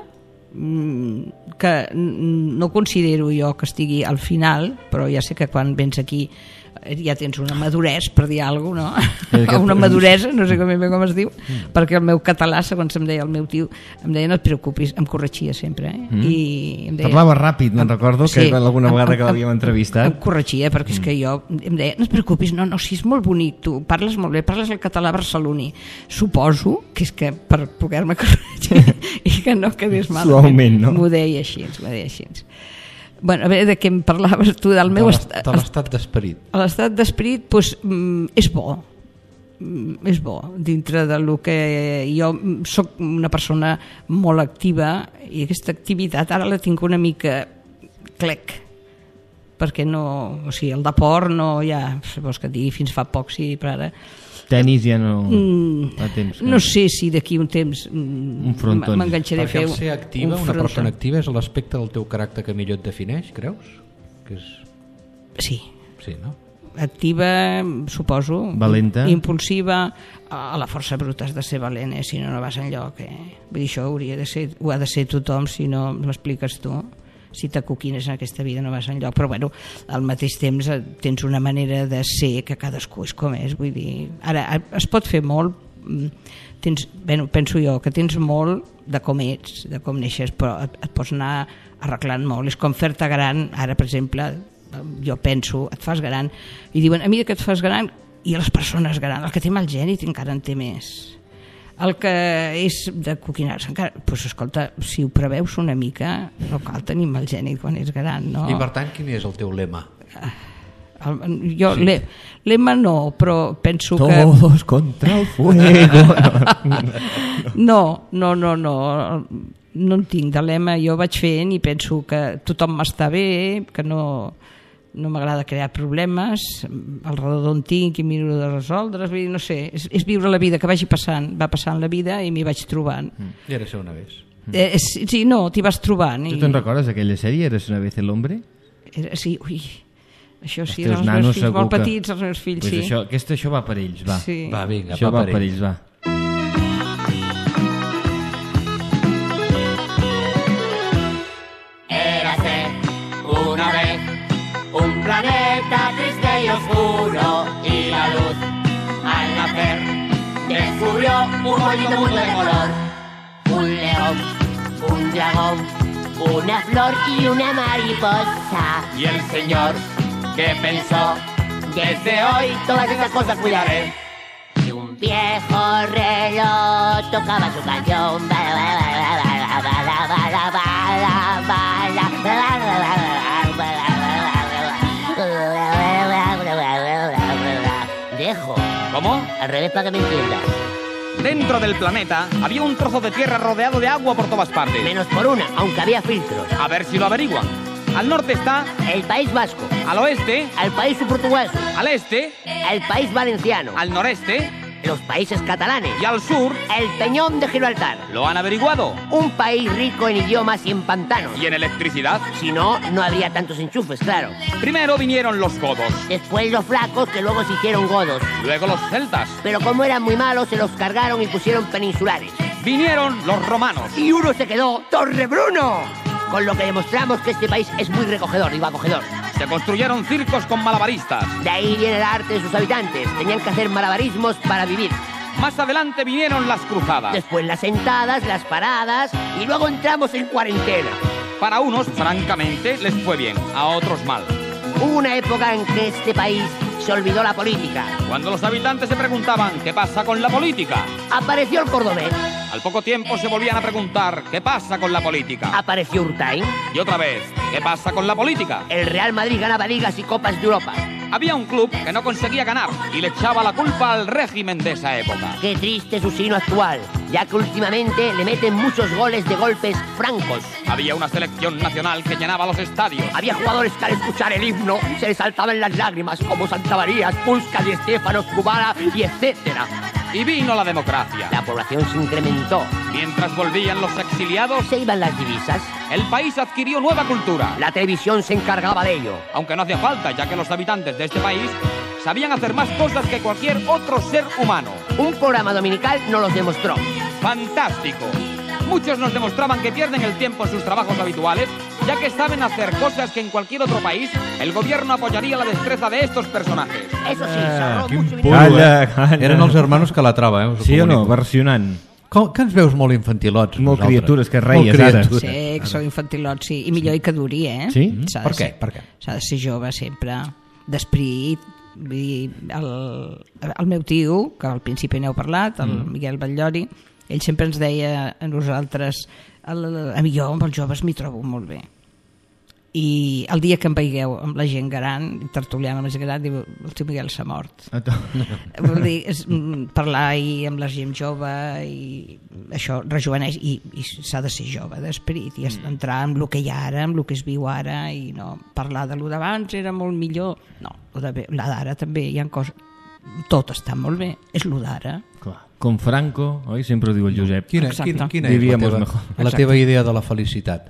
que no considero jo que estigui al final, però ja sé que quan vens aquí ja tens una maduresa, per dir alguna cosa, no? Una maduresa, no sé com, com es diu, mm. perquè el meu català, segons em deia el meu tio, em deia no et preocupis, em corregia sempre, eh? Mm. I em deia, parlava ràpid, me'n recordo, sí, que alguna em, vegada que em, l'havíem entrevistat. Em corregia, perquè mm. és que jo em deia, no et preocupis, no, no, si és molt bonic, tu parles molt bé, parles el català barceloní. Suposo que és que per poder-me corregir i que no quedés malament. Suaument, no? M'ho deia així, m'ho deia així. Bueno, a veure, de què em parlaves tu del meu estat... De l'estat d'esperit. L'estat d'esperit, doncs, mm, és bo. Mm, és bo, dintre del que jo sóc una persona molt activa i aquesta activitat ara la tinc una mica clec, perquè no... O sigui, el deport no ja... Si vols que et digui, fins fa poc, sí, però ara... Tenis ja no... Mm, fa temps, no sé si d'aquí un temps un frontón. m'enganxaré a fer Perquè el ser activa, un una frontón. persona activa, és l'aspecte del teu caràcter que millor et defineix, creus? Que és... Sí. Sí, no? Activa, suposo, valenta, impulsiva, a la força bruta has de ser valent, eh? Si no, no vas enlloc, eh? Vull dir, això hauria de ser, ho ha de ser tothom, si no m'expliques tu. Si t'acoquines en aquesta vida no vas enlloc, però bueno, al mateix temps tens una manera de ser que cadascú és com és, vull dir, ara es pot fer molt, tens, bueno, penso jo que tens molt de com ets, de com neixes, però et, et pots anar arreglant molt, és com fer-te gran, ara per exemple, jo penso, et fas gran, i diuen, a mesura que et fas gran, i les persones grans, el que té mal gènit encara en té més. El que és de coquinar-se encara, doncs escolta, si ho preveus una mica, no cal tenir mal gènit quan ets gran, no? I per tant, quin és el teu lema? El, jo, sí. Lema no, però penso Todos que... Todos contra el fuego. No, no, no, no, no en tinc de lema, jo vaig fent i penso que tothom m'està bé, que no... no m'agrada crear problemes al redor d'on tinc i miro de resoldre's, no sé, és, és viure la vida que vagi passant, va passant la vida i m'hi vaig trobant. Mm. I era ser una vez. Mm. Eh, sí, no, t'hi vas trobant. Tu te'n recordes d'aquella sèrie, Eres una vez el hombre? Era, sí, ui, això sí, els els meus fills molt que... petits, els meus fills, pues sí. Això, aquesta, això va per ells, va. Sí. Va, vinga, això va, va per ells, va. Érase una vez un planeta triste y oscuro, y la luz al nacer descubrió un bonito mundo de color. Un león, un dragón, una flor y una mariposa. Y el señor que pensó, desde hoy todas esas cosas cuidaré. Y un viejo reloj tocaba su canción. Dejo. ¿Cómo? Al revés para que me entiendas. Dentro del planeta había un trozo de tierra rodeado de agua por todas partes. Menos por una, aunque había filtros. A ver si lo averiguan. Al norte está el País Vasco. Al oeste el País Portugués. Al este el País Valenciano. Al noreste los países catalanes. Y al sur, el Peñón de Gibraltar. ¿lo han averiguado? Un país rico en idiomas y en pantanos. ¿Y en electricidad? Si no, no habría tantos enchufes, claro. Primero vinieron los godos. Después los flacos, que luego se hicieron godos. Luego los celtas. Pero como eran muy malos, se los cargaron y pusieron peninsulares. Vinieron los romanos. Y uno se quedó Torrebruno. Con lo que demostramos que este país es muy recogedor, digo acogedor. Se construyeron circos con malabaristas. De ahí viene el arte de sus habitantes. Tenían que hacer malabarismos para vivir. Más adelante vinieron las cruzadas. Después las sentadas, las paradas y luego entramos en cuarentena. Para unos, francamente, les fue bien, a otros mal. Hubo una época en que este país se olvidó la política. Cuando los habitantes se preguntaban ¿qué pasa con la política? Apareció el cordobés. Al poco tiempo se volvían a preguntar ¿qué pasa con la política? Apareció Urtain. Y otra vez, ¿qué pasa con la política? El Real Madrid ganaba ligas y copas de Europa. Había un club que no conseguía ganar y le echaba la culpa al régimen de esa época. Qué triste su sino actual, ya que últimamente le meten muchos goles de golpes francos. Había una selección nacional que llenaba los estadios. Había jugadores que al escuchar el himno se les saltaban las lágrimas, como Santamarías, Puskas y Estéfanos, Kubala y etcétera. Y vino la democracia. La población se incrementó. Mientras volvían los exiliados, se iban las divisas. El país adquirió nueva cultura. La televisión se encargaba de ello. Aunque no hacía falta, ya que los habitantes de este país sabían hacer más cosas que cualquier otro ser humano. Un programa dominical nos los demostró. ¡Fantástico! Muchos nos demostraban que pierden el tiempo en sus trabajos habituales, ya que saben hacer cosas que en cualquier otro país el gobierno apoyaría la destreza de estos personajes. Eso sí, ah, quin puro, calla, calla. Eren els hermanos Calatrava, eh? Sí o no? Versionant. Com, que ens veus molt infantilots? Molt nosaltres? criatures, que reies ara. Sí, que sou infantilots, sí. I millor i que duri, eh? Sí? S'ha Per de què? ser- Per què? S'ha de ser jove sempre, d'esperit. Vull dir, el, el meu tio, que al principi n'heu parlat, el Mm. Miguel Batllori, ell sempre ens deia a nosaltres, el, a mi jo amb els joves m'hi trobo molt bé. I el dia que em veigueu amb la gent gran, tertuliant amb la gent gran, diu, el tio Miguel s'ha mort. Vol dir, és, mm, parlar i amb la gent jove i això rejuveneix i, i s'ha de ser jove d'esperit i mm. entrar en el que hi ha ara, en el que es viu ara i no parlar de lo d'abans era molt millor. No, lo de, la d'ara també hi ha coses, tot està molt bé, és lo d'ara. Clar. Com Franco, oi? Sempre ho diu el Josep. Quina, Exacte. quina, quina és la Diríamos teva, mejor. la teva idea de la felicitat?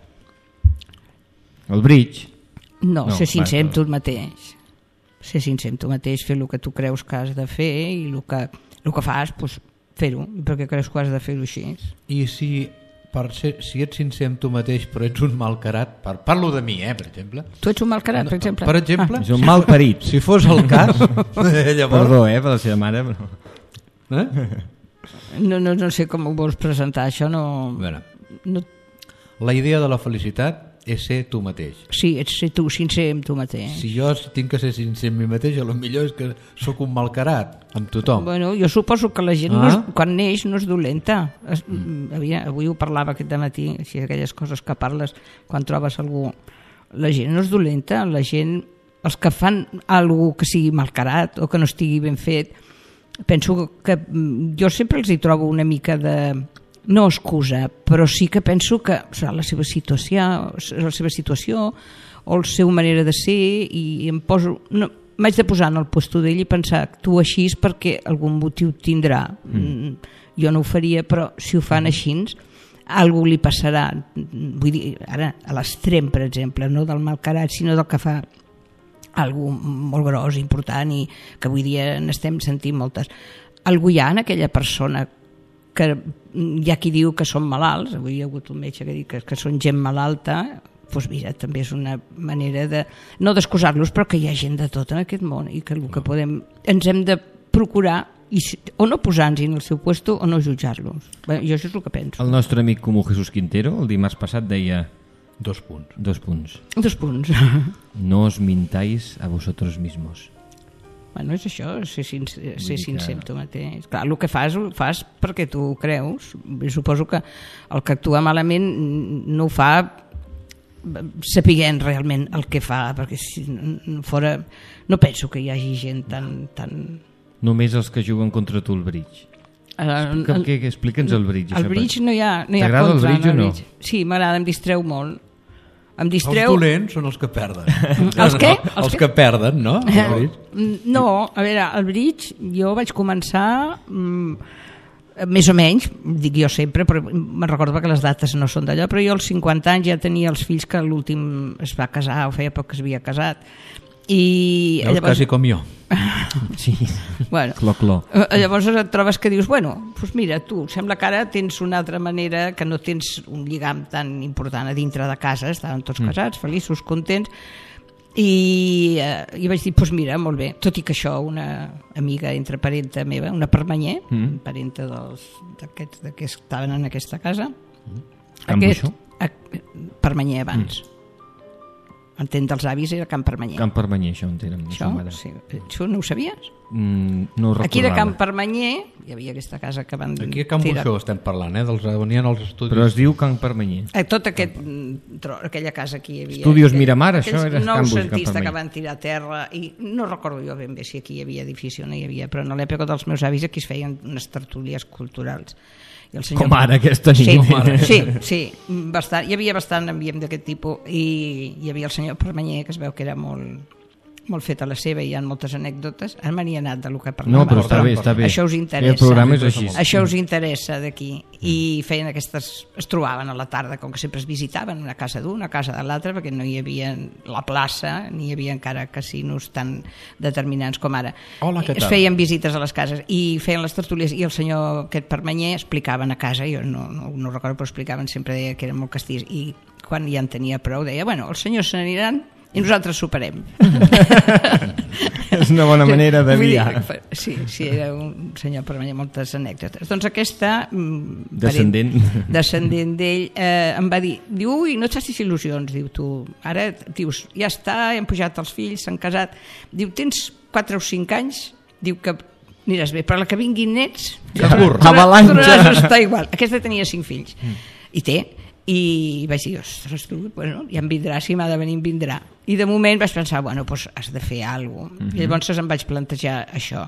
El bridge. No, No, ser sincer va, amb tu mateix. Ser sincer amb tu mateix, fer el que tu creus que has de fer i el que, el que fas, doncs, fer-ho. I per què creus que has de fer-ho així? I si, per ser, si ets sincer amb tu mateix però ets un malcarat, per, parlo de mi, eh, per exemple. Tu ets un malcarat, per exemple? Per exemple, Ah. És un mal parit. si fos el cas, llavors... Perdó, eh, per la seva mare. Però... Eh? No, no, no sé com ho vols presentar, això no... A veure, no la idea de la felicitat és ser tu mateix. sí, ets ser tu, sincer amb tu mateix. Si jo tinc que ser sincer amb mi mateix, a lo millor és que sóc un malcarat amb tothom. Bueno, jo suposo que la gent Ah. no és, quan neix no és dolenta. Es, mm. havia, avui ho parlava aquest matí, així, aquelles coses que parles quan trobes algú. La gent no és dolenta, la gent, els que fan alguna que sigui malcarat o que no estigui ben fet, penso que mm, jo sempre els hi trobo una mica de... no excusa, però sí que penso que serà la seva situació, la seva situació o la seva manera de ser i em poso... No, m'haig de posar en el puesto d'ell i pensar que tu així és perquè algun motiu tindrà. Mm. Jo no ho faria, però si ho fan així, algú li passarà. Vull dir, ara, a l'extrem, per exemple, no del malcarat, sinó del que fa algú molt gros, important i que avui dia n'estem sentint moltes. Algú hi ha en aquella persona que hi ha qui diu que són malalts, avui hi ha hagut un metge que diu que, que són gent malalta, doncs mira, també és una manera de, no d'excusar-los, però que hi ha gent de tot en aquest món i que el que podem, ens hem de procurar i, o no posar-nos en el seu puesto o no jutjar-los. Bé, jo això és el que penso. El nostre amic comú Jesús Quintero el dimarts passat deia Dos punts. dos punts. Dos punts. No os mintáis a vosotros mismos. Bueno, és això, ser sincer, ser dir sincer que- amb tu mateix. Clar, el que fas, ho fas perquè tu ho creus. I suposo que el que actua malament no ho fa sapiguent realment el que fa, perquè si no fora... No penso que hi hagi gent tan... tan... Només els que juguen contra tu al bridge. El, Que, que, que explica'ns el bridge. El això, bridge no hi ha, no hi ha T'agrada el contra. bridge en o no? Sí, m'agrada, em distreu molt. Em distreu... Els dolents són els que perden. Els què? Els, els que perden, no? No, a veure, el bridge jo vaig començar... Mmm, més o menys, dic jo sempre, però me'n recordo que les dates no són d'allò, però jo als cinquanta anys ja tenia els fills que l'últim es va casar, o feia poc que s'havia casat. I Veus, llavors... quasi com jo. Sí, bueno, clò, clò. Llavors et trobes que dius, bueno, doncs mira, tu, sembla que ara tens una altra manera, que no tens un lligam tan important a dintre de casa, estaven tots casats, feliços, contents, i, eh, i vaig dir, doncs mira, molt bé, tot i que això una amiga entre parenta meva, una permanyer, mm. parenta dels d'aquests que estaven en aquesta casa, mm. aquest, a, permanyer abans, mm. entén dels avis era Camp Permanyer. Camp Permanyer, això entenem. Això, sí. Això no ho sabies? Mm, no ho recordava. Aquí de Camp Permanyer hi havia aquesta casa que van aquí a Camp tirar... Buixó estem parlant, eh? Dels, on hi ha els estudis. Però es diu Camp Permanyer. Eh, tot aquest tro, aquella casa aquí hi havia. Estudios Miramar, això era Camp nou Buixó. centista que van tirar a terra i no recordo jo ben bé si aquí hi havia edifici o no hi havia, però en l'època dels meus avis aquí es feien unes tertúlies culturals. I el senyor... Com ara, aquesta nit. Sí, sí, sí, bastant. Hi havia bastant ambient d'aquest tipus i hi havia el senyor Permanyer, que es veu que era molt, molt fet a la seva i hi ha moltes anècdotes. Ara m'hi ha anat del que parlàvem. No, però està bé, està bé. Això us interessa. El programa és així. Això us interessa d'aquí. I feien aquestes... Es trobaven a la tarda, com que sempre es visitaven una casa d'una, una casa de l'altra, perquè no hi havia la plaça, ni hi havia encara casinos tan determinants com ara. Hola, què tal? Es feien visites a les cases i feien les tertúlies i el senyor aquest Permanyer explicaven a casa, jo no, no, no recordo, però explicaven, sempre deia que eren molt castigs i quan ja en tenia prou deia, bueno, els senyors se n'aniran i nosaltres superem. És una bona manera de guiar. Sí, sí, era un senyor Permanyer, moltes anècdotes. Doncs aquesta... Descendent. Parent, descendent d'ell, eh, em va dir, diu, ui, no et facis il·lusions, diu tu, ara dius, ja està, hem pujat els fills, s'han casat, diu, tens quatre o cinc anys, diu que aniràs bé, però la que vinguin nets, segur, avalanxa. Està igual. Aquesta tenia cinc fills, i té, i vaig dir, ostres, tu, bueno, ja em vindrà, si m'ha de venir em vindrà. I de moment vaig pensar, bueno, doncs has de fer alguna cosa. Mm-hmm. I llavors em vaig plantejar això.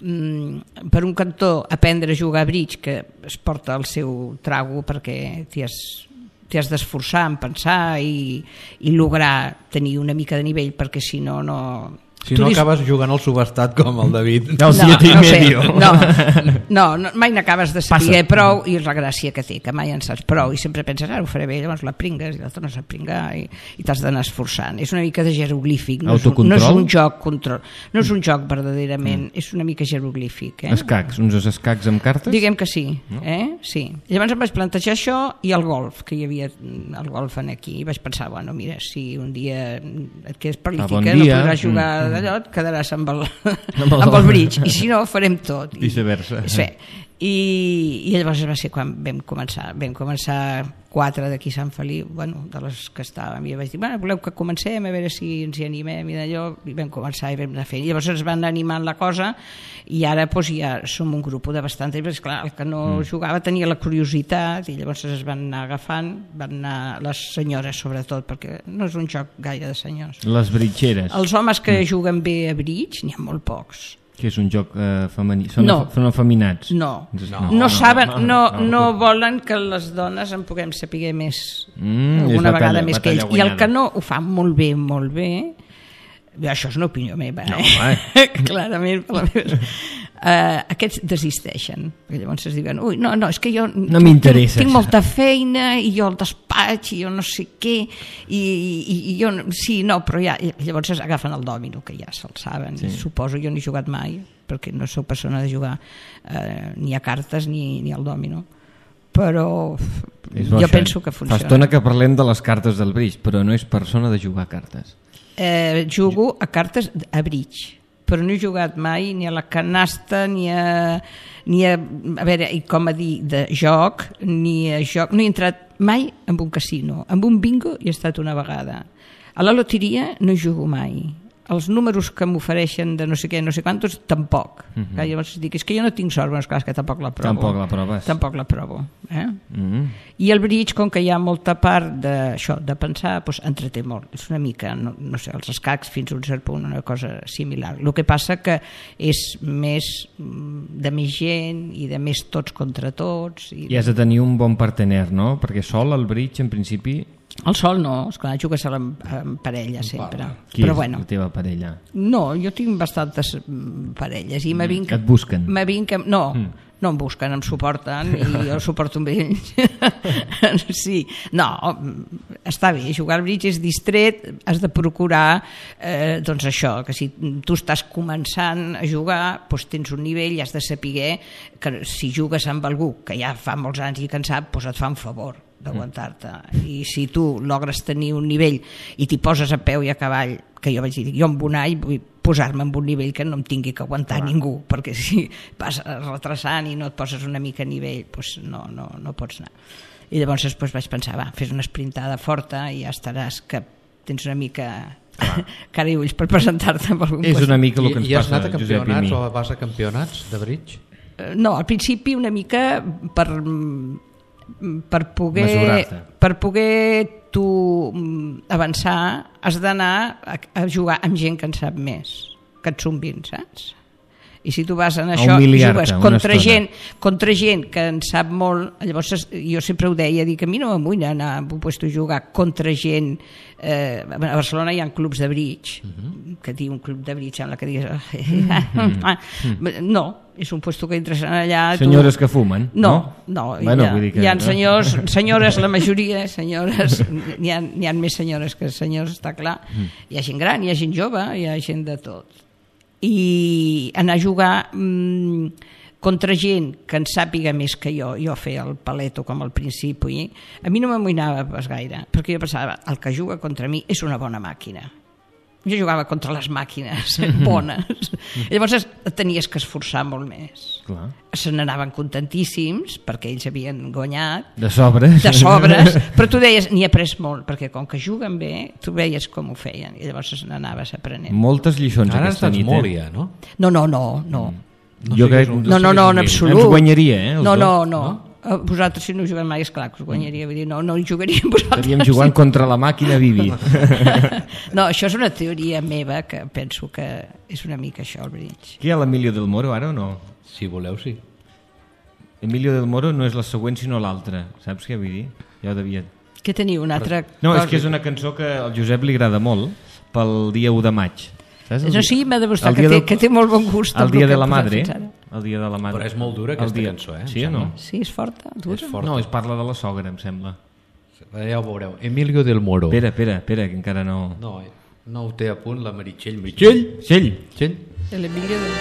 Mm, per un cantó, aprendre a jugar a bridge, que es porta el seu trago perquè t'hi has, t'hi has d'esforçar en pensar i, i lograr tenir una mica de nivell, perquè si no, no... Si no dis... acabes jugant al subestat com el David. No, no, no, medio. no, no, no, mai n'acabes de saber prou i la gràcia que té, que mai en saps prou i sempre penses, ara ho faré bé, llavors la pringues i l'altre no sap pringar i, i t'has d'anar esforçant. És una mica de jeroglífic, no, és un, no és un joc control, no és un joc verdaderament, mm. és una mica jeroglífic. Eh? Escacs, uns escacs amb cartes? Diguem que sí, no? eh? sí. Llavors em vaig plantejar això i el golf, que hi havia el golf aquí, i vaig pensar, bueno, mira, si un dia et quedes paralítica, bon no podràs jugar mm. d'allò, et quedaràs amb el, amb el bridge i si no farem tot i viceversa sí. I, i llavors va ser quan vam començar vam començar quatre d'aquí Sant Feliu, bueno, de les que estàvem i vaig dir, bueno, voleu que comencem a veure si ens hi animem i d'allò, i vam començar i vam anar fent, i llavors ens van animant la cosa i ara doncs, ja som un grup de bastant temps, clar, el que no mm. jugava tenia la curiositat i llavors es van anar agafant, van anar les senyores sobretot, perquè no és un joc gaire de senyors. Les britxeres. Els homes que mm. juguen bé a bridge n'hi ha molt pocs. Que és un joc eh, femení. Són, no. són afeminats. No. No. No, saben, no, no, no volen que les dones en puguem saber més mm, alguna vegada talla, més que ells. Guanyada. I el que no ho fan molt bé, molt bé, això és una opinió meva, eh? No, clarament per la meva... Uh, aquests desisteixen, perquè llavors es diuen, ui, no, no, és que jo no m'interessa, tinc molta feina i jo al despatx i jo no sé què i, i, i jo, sí, no, però ja llavors es agafen el dòmino, que ja se'l saben sí. Suposo, jo no he jugat mai perquè no sóc persona de jugar uh, ni a cartes ni, ni al dòmino, però jo això, penso que funciona. Fa estona que parlem de les cartes del bridge, però no és persona de jugar a cartes. Uh, jugo a cartes a bridge, però no he jugat mai ni a la canasta ni a, ni a, a veure, i com a dir, de joc, ni a joc, no he entrat mai en un casino, en un bingo hi he estat una vegada, a la loteria no hi jugo mai, els números que m'ofereixen de no sé què, no sé quantos, tampoc. Uh-huh. Llavors dic, és que jo no tinc sort, però és clar, és que tampoc la provo. Tampoc la proves. Tampoc la provo. Eh? Uh-huh. I el bridge, com que hi ha molta part d'això, de pensar, doncs entreté molt. És una mica, no, no sé, els escacs fins a un cert punt, una cosa similar. El que passa que és més de més gent i de més tots contra tots. I, I has de tenir un bon partener, no? Perquè sol el bridge, en principi... El sol no, esclar, jugues amb, amb parella sempre. Qui però és bueno, la teva parella? No, jo tinc bastantes parelles i me vinc... Et busquen? Me vinc, no, mm. no em busquen, em suporten i jo suporto amb ells. Sí, no, està bé, jugar al bridge és distret, has de procurar eh, doncs això, que si tu estàs començant a jugar, doncs tens un nivell i has de saber que si jugues amb algú que ja fa molts anys i que en sap, doncs et fa un favor d'aguantar-te, i si tu logres tenir un nivell i t'hi poses a peu i a cavall, que jo vaig dir, jo amb un any vull posar-me en un nivell que no em tingui que aguantar Clar. ningú, perquè si vas retrasant i no et poses una mica a nivell, doncs no, no, no pots anar. I llavors després vaig pensar, va, fes una esprintada forta i ja estaràs que tens una mica cara i ulls per presentar-te en algun És lloc. una mica el que ens I, i has passa, anat a Josep i a mi. campionats o vas a campionats de bridge? No, al principi una mica per per poder Mesurar-te. per poder tu avançar has d'anar a, a jugar amb gent que en sap més que et zumbin, saps? I si tu vas en això i jugues contra gent, contra gent que en sap molt, llavors jo sempre ho deia, dic, a mi no m'amulla anar a un lloc a jugar contra gent. Eh, a Barcelona hi ha clubs de bridge, uh-huh. que diu un club de bridge sembla que digues uh-huh. no, és un lloc que entres allà senyores tu... que fumen, no? No, no bueno, hi ha, vull dir que... hi ha senyors, senyores la majoria, senyores n'hi ha, n'hi ha més senyores que senyors, està clar, uh-huh. hi ha gent gran, hi ha gent jove, hi ha gent de tot, i anar a jugar mmm, contra gent que en sàpiga més que jo, jo feia el paleto com al principi, a mi no m'amoïnava pas gaire, perquè jo pensava, el que juga contra mi és una bona màquina. Jo jugava contra les màquines bones. Llavors tenies que esforçar molt més. Clar. Se n'anaven contentíssims perquè ells havien guanyat. De sobres. De sobres, però tu deies, n'hi he après molt, perquè com que juguen bé, tu veies com ho feien, i llavors n'anaves aprenent. Moltes lliçons Ara aquesta nit. Ara estàs molt ja, no? No, no, no, no. No jo crec... No, no, no, en absolut. Ens guanyaria, eh? No, no, dos, no. no? Vosaltres si no juguem mai, esclar que us guanyaria, vull dir, no, no hi jugaríem vosaltres. Estaríem jugant contra la màquina Bibi. No, això és una teoria meva que penso que és una mica això, el bridge. Qui hi ha l'Emilio del Moro ara o no? Si voleu, sí. Emilio del Moro no és la següent sinó l'altra, saps què vull dir? Ja ho devia... Què teniu, una altra No, cosa? és que és una cançó que al Josep li agrada molt pel dia u de maig. Saps? Això sí, m'ha de demostrar que, té, del... que té molt bon gust. El dia de la madre. El dia de la madre. Però és molt dura aquesta dia... cançó, eh? Sí o no? Sí, és forta, dura. És forta. No, es parla de la sogra, em sembla. Ja ho veureu. Emilio del Moro. Espera, espera, espera, que encara no... No, no ho té a punt la Meritxell. Meritxell! Txell! Txell! L'Emilio del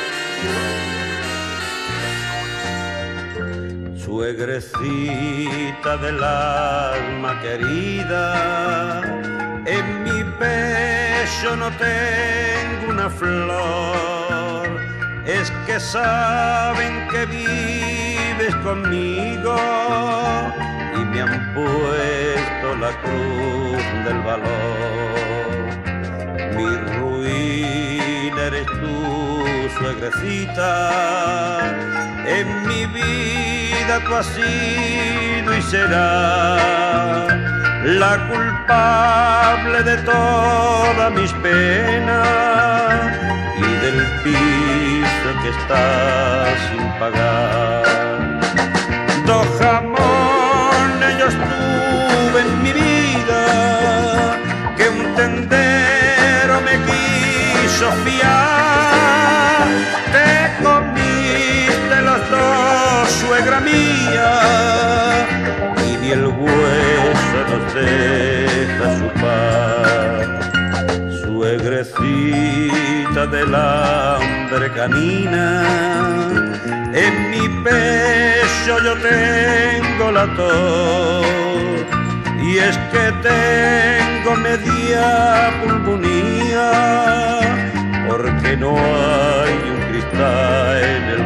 Moro. Suegrecita del alma querida, en mi pecho no tengo una flor, es que saben que vives conmigo y me han puesto la cruz del valor. Mi ruina eres tú, suegrecita, en mi vida tú has sido y serás la culpable de todas mis penas y del piso que está sin pagar. Dos jamones yo estuve en mi vida que un tendero me quiso fiar. Te comiste los dos, suegra mía, y ni el hueso nos deja su paz. Suegrecita del hambre canina, en mi pecho yo tengo la tos, y es que tengo media pulmonía, porque no hay un cristal en el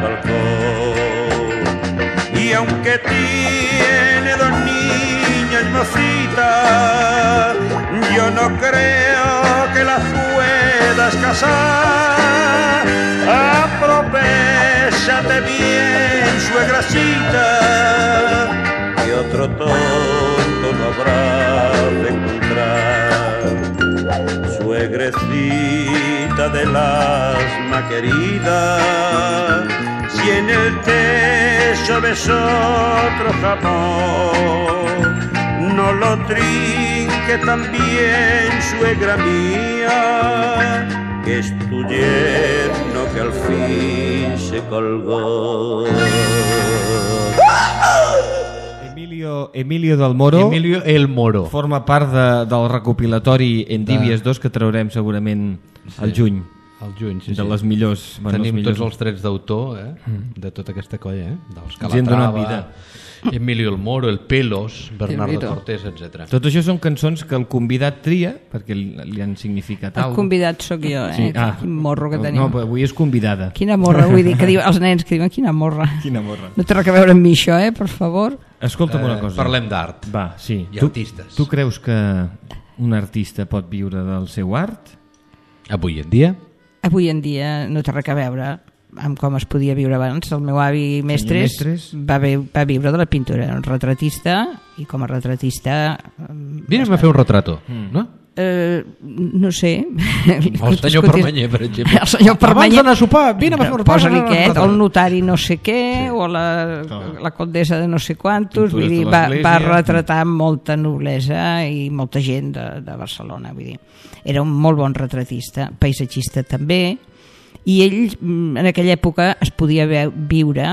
balcón. Y aunque tiene dos niñas mocitas, yo no creo que las puedas casar. Aprovechate bien, suegracita, que otro tonto no habrá de encontrar. Suegrecita del asma querida, si en el techo ves otro jamón, no lo trinque también, suegra mía, que es tu yerno que al fin se colgó. Emilio, Emilio del Moro Emilio el Moro forma part de, del recopilatori Endívies de... dos que traurem segurament sí, al juny. Al juny, sí, de sí. les millors, bueno, tenim millors... tots els drets d'autor eh? mm. de tota aquesta colla, eh? dels Calatrava, Emilio el Moro, el Pelos, Bernardo Cortés, etcètera. Tot això són cançons que el convidat tria perquè li, li han significat alguna cosa. El convidat sóc jo, eh? Sí. Ah, quin morro que tenim. No, però avui és convidada. Quina morra, vull dir, que diu, els nens que diuen quina morra. Quina morra. No té res a veure amb mi això, eh, per favor. Escolta'm una cosa. Eh, parlem d'art. Va, sí. I tu, artistes. Tu creus que un artista pot viure del seu art? Avui en dia? Avui en dia no té res a veure amb com es podia viure abans. El meu avi Mestres, Mestres. Va, vi, va viure de la pintura, era un retratista, i com a retratista... Vinem a fer un retrato, mm. no? Eh, no sé. El senyor Permanyer, per exemple. El senyor Permanyer. Abans d'anar a sopar, vine a fer un retrato. Posa-li aquest, el notari no sé què, sí. o la, la condessa de no sé quantos, vull dir, va, va retratar molta noblesa i molta gent de, de Barcelona, vull dir. Era un molt bon retratista, paisatgista també, i ell en aquella època es podia viure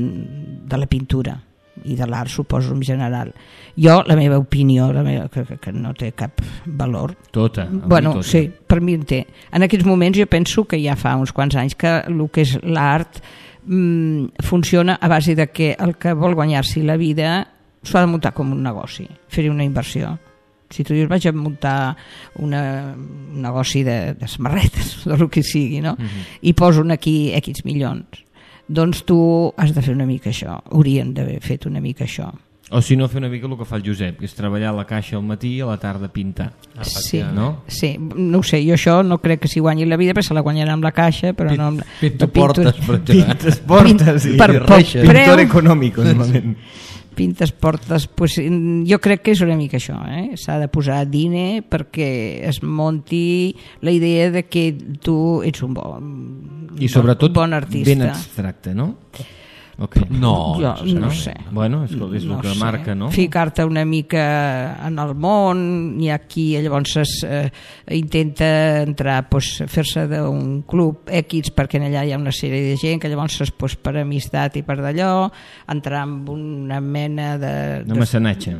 de la pintura i de l'art, suposo, en general. Jo, la meva opinió, la meva, que, que no té cap valor. Tota. Bueno, tota. Sí, per mi en té. En aquests moments jo penso que ja fa uns quants anys que el que és l'art mmm, funciona a base de que el que vol guanyar-s'hi la vida s'ho ha de muntar com un negoci, fer-hi una inversió. Si tu dius vaig a muntar una, un negoci de, de samarretes, del que sigui, no? Uh-huh. I poso aquí X milions, doncs tu has de fer una mica això, haurien d'haver fet una mica això. O si no, fer una mica el que fa el Josep, que és treballar a la caixa al matí i a la tarda pintar. Sí, no? Sí, no ho sé, jo això no crec que s'hi guanyi la vida, perquè se la guanyarà amb la caixa, però Pint, no amb la... Pinta portes, per exemple. Pintes portes i per, per pintor econòmic, normalment. Pintes portes, pues, jo crec que és una mica això, eh? S'ha de posar diner perquè es monti la idea de que tu ets un bon, i sobretot bon artista. Ben abstracte, no? Okay. No, jo no, no sé. Bueno, és, és el no que sé. marca, no? Ficar-te una mica en el món, i aquí llavors es, eh, intenta entrar, pues, fer-se d'un club X, perquè en allà hi ha una sèrie de gent que llavors es, pues, per amistat i per d'allò, entrar en una mena de... De mecenatge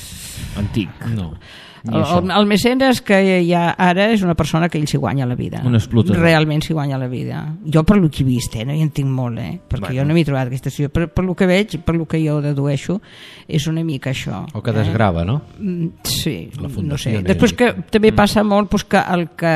antic. No. El, el, el mecenes que hi ha ara és una persona que ell s'hi guanya la vida. Un explotador. Realment s'hi guanya la vida. Jo per lo que he vist, eh, no hi entenc molt, eh, perquè bueno. jo no m'he trobat aquesta situació, però per lo que veig, per lo que jo dedueixo, és una mica això. O que desgrava, eh? no? Sí, no sé. Després que també passa molt, pues, que el que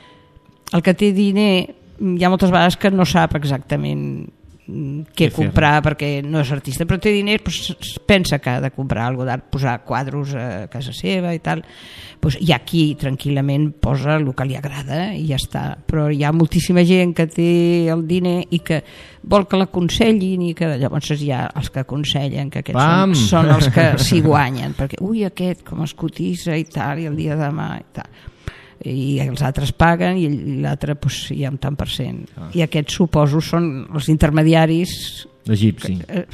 el que té diner hi ha moltes vegades que no sap exactament què comprar, perquè no és artista, però té diners, doncs pensa que ha de comprar alguna d'art, posar quadros a casa seva i tal, doncs, i aquí tranquil·lament posa el que li agrada i ja està. Però hi ha moltíssima gent que té el diner i que vol que l'aconsellin, i que llavors hi ha els que aconsellen, que aquests són, són els que s'hi guanyen, perquè ui, aquest com es cotitza i tal, i el dia de demà i tal, i els altres paguen i l'altre, pues, hi ha un tant per cent, ah. i aquests suposo són els intermediaris l'egipci,